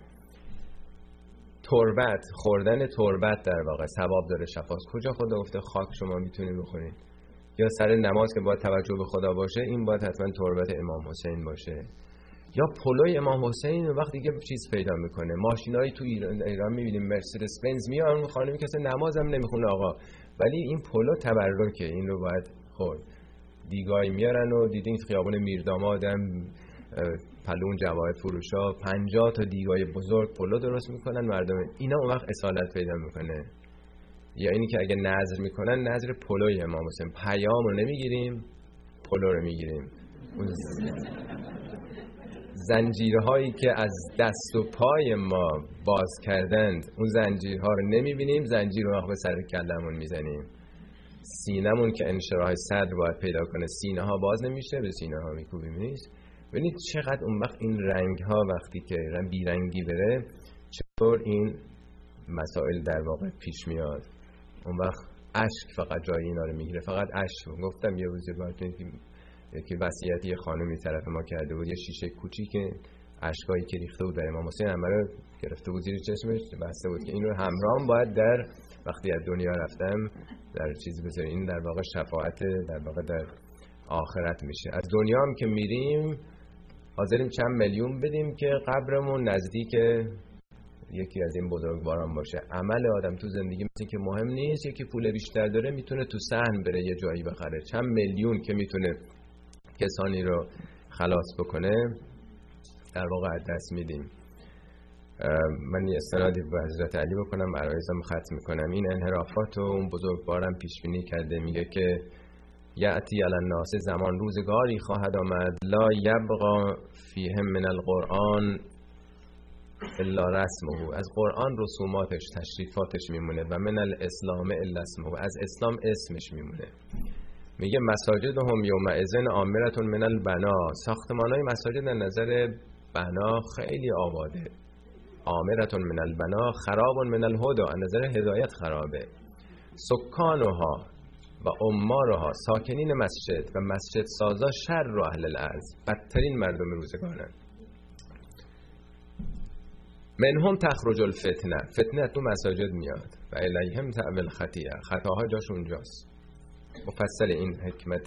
B: تربت، خوردن تربت در واقع ثواب داره، شفاست. کجا خدا گفته خاک شما میتونید بخورید؟ یا سر نماز که باید توجه به خدا باشه، این باید حتما تربت امام حسین باشه. یا پلوی امام حسین وقتی که چیز پیدا میکنه، ماشینایی تو ایران میبینیم مرسدس بنز میان، اون خانمی که اصلا نمازم نمیخونه آقا، ولی این پلو تبرکه، این رو باید خورد. دیگای میارن و دیدین خیابون میردامادم پلون جواهر فروشا 50 تا دیگای بزرگ پلو درست میکنن مردم، اینا اون وقت اصالت پیدا میکنه. یا اینی که اگه نظر میکنن، نظر پلوی امام حسین، پیام رو نمیگیریم، پلو رو میگیریم. اون زنجیرهایی که از دست و پای ما باز کردند، اون زنجیرها رو نمیبینیم، زنجیر رو به سر کلمون میزنیم. سینمون که انشراح صدر باید پیدا کنه، سینه ها باز نمیشه، به سینه ها میکوبیم نیست. ببینید چقدر اون وقت این رنگ ها وقتی که بیرنگی بره، چطور این مسائل در واقع پیش میاد، اون وقت اشک فقط جای اینا رو میگیره، فقط اشک. گفتم یه روزی که وصیتی یه خانمی طرف ما کرده بود، یه شیشه کوچیک اشکایی که ریخته بود در امام حسین همه رو گرفته بود زیر چشمش، بسته بود که این رو همراهم باید در وقتی از دنیا رفتم در چیز بذاری. این در واقع شفاعت در واقع در آخرت میشه. از دنیا هم که میریم حاضریم چند میلیون بدیم که قبرمون نزدیک یکی از این بزرگواران باشه. عمل آدم تو زندگی مثل که مهم نیست، یکی پول بیشتر داره میتونه تو سهم بره یه جایی بخره، چند میلیون که میتونه کسانی رو خلاص بکنه در واقع از دست میدیم. من یه استنادی به حضرت علی بکنم، عرایزم ختم میکنم. این انحرافات رو اون بزرگوارم پیش بینی کرده، میگه که یأتی علی الناس زمان، روزگاری خواهد آمد لا یبقا فیهم من القرآن الا رسمه، از قرآن رسوماتش تشریفاتش میمونه، و من الاسلام الا اسمه، از اسلام اسمش میمونه. میگه مساجدهم یومئذ عامرة من البنا، ساختمانای مساجد در نظر بنا خیلی آباده. عامرة من البنا خراب من الهدى، از نظر هدایت خرابه. سکانها و عمارها، ساکنین مسجد و مسجد سازا شر اهل الارض، بدترین مردم روزگارن. منهم تخرج الفتنه، فتنه تو مساجد میاد، و الیهم تأوی الخطیئه، خطاها جاش اونجاست. مفصل این حکمت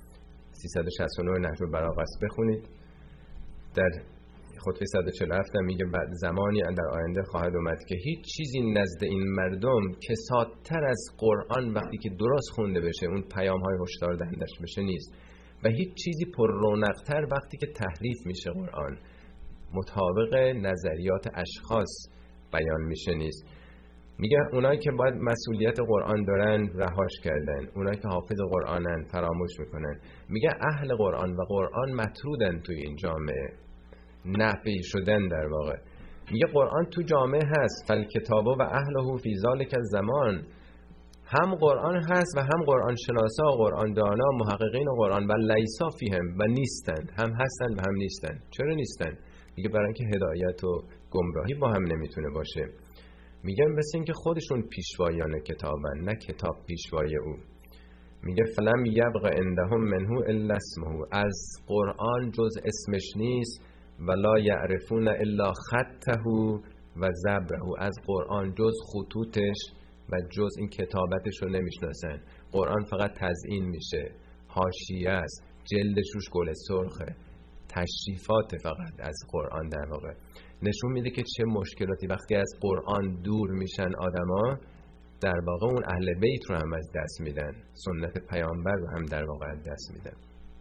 B: 369 نهج البلاغه است، بخونید. در خطبه 147 میگه بعد زمانی در آینده خواهد اومد که هیچ چیزی نزد این مردم کسادتر از قرآن وقتی که درست خونده بشه، اون پیام های هشدار دهندش بشه نیست، و هیچ چیزی پر رونق‌تر وقتی که تحریف میشه قرآن، مطابق نظریات اشخاص بیان میشه نیست. میگه اونایی که باید مسئولیت قرآن دارن رهاش کردن، اونایی که حافظ قرآنن فراموش میکنن. میگه اهل قرآن و قرآن مطرودن توی این جامعه، نفی شدن در واقع. میگه قرآن تو جامعه هست، فالکتاب و اهله فی ذلک الزمان، هم قرآن هست و هم قرآن شناسا و قرآن دانا محققین و قرآن، و لیسا فیهم، و نیستند، هم هستند و هم نیستند. چرا نیستند؟ میگه برای اینکه هدایت و گمراهی با هم نمیتونه باشه. میگه مثل اینکه خودشون پیشوایان کتابن، نه کتاب پیشوای او. میگه فلم یبق عندهم منه الا اسمه، از قرآن جز اسمش نیست، ولا یعرفون الا خطه و زبره، از قرآن جز خطوطش و جز این کتابتش رو نمیشناسن. قرآن فقط تزیین میشه، حاشیه است، جلدش روش گل سرخه، تشریفات فقط از قرآن در واقع. نشون میده که چه مشکلاتی وقتی از قرآن دور میشن آدما، در واقع اون اهل بیت رو هم از دست میدن، سنت پیامبر رو هم در واقع از دست میدن.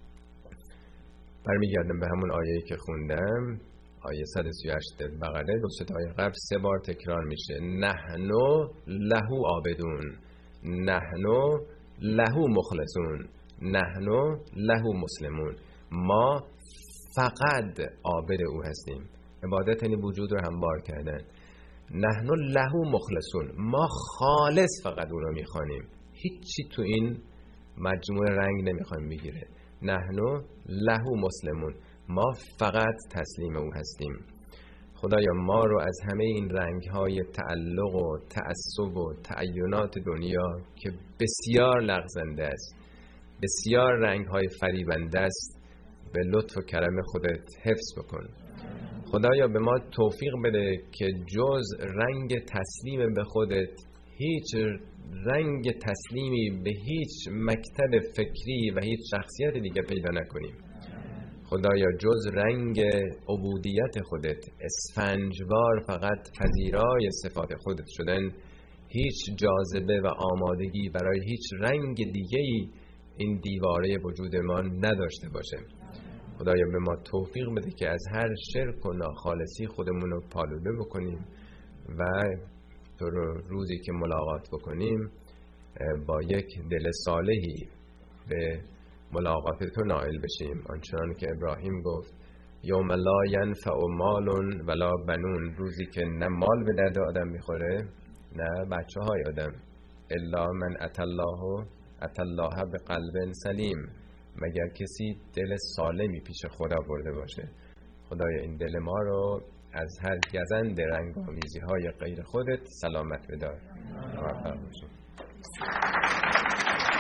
B: برمیگردم به همون آیه‌ای که خوندم، آیه 138 بقره، دو سه آیه قبل 3 بار تکرار میشه. نحنو لهو عابدون، نحنو لهو مخلصون، نحنو لهو مسلمون، ما فقط عابد او هستیم. عبادت یعنی وجود رو هموار کردن. نحنو لهو مخلصون، ما خالص فقط او رو میخوانیم، هیچی تو این مجموعه رنگ نمیخوایم بگیره. نحنو لهو مسلمون، ما فقط تسلیم او هستیم. خدایا ما رو از همه این رنگ‌های تعلق و تعصب و تعینات دنیا که بسیار لغزنده است، بسیار رنگ‌های فریبنده است، به لطف و کرم خودت حفظ بکن. خدایا به ما توفیق بده که جز رنگ تسلیم به خودت هیچ رنگ تسلیمی به هیچ مکتب فکری و هیچ شخصیت دیگه پیدا نکنیم. خدایا جز رنگ عبودیت خودت، اسفنجبار فقط پذیرای صفات خودت شدن، هیچ جاذبه و آمادگی برای هیچ رنگ دیگه‌ای این دیواره وجود ما نداشته باشه. خدایا به ما توفیق بده که از هر شرک و ناخالصی خودمون رو پالوده بکنیم و تو روزی که ملاقات بکنیم با یک دل صالحی به ملاقات تو نائل بشیم. آنچنان که ابراهیم گفت یوم لا ینفع مال ولا بنون، روزی که نه مال به درد آدم میخوره نه بچه های آدم، الا من اتى الله بقلب سلیم، مگر کسی دل سالمی پیش خدا برده باشه. خدایا این دل ما رو از هر گزند رنگامیزی های غیر خودت سلامت بدار. موفق باشید.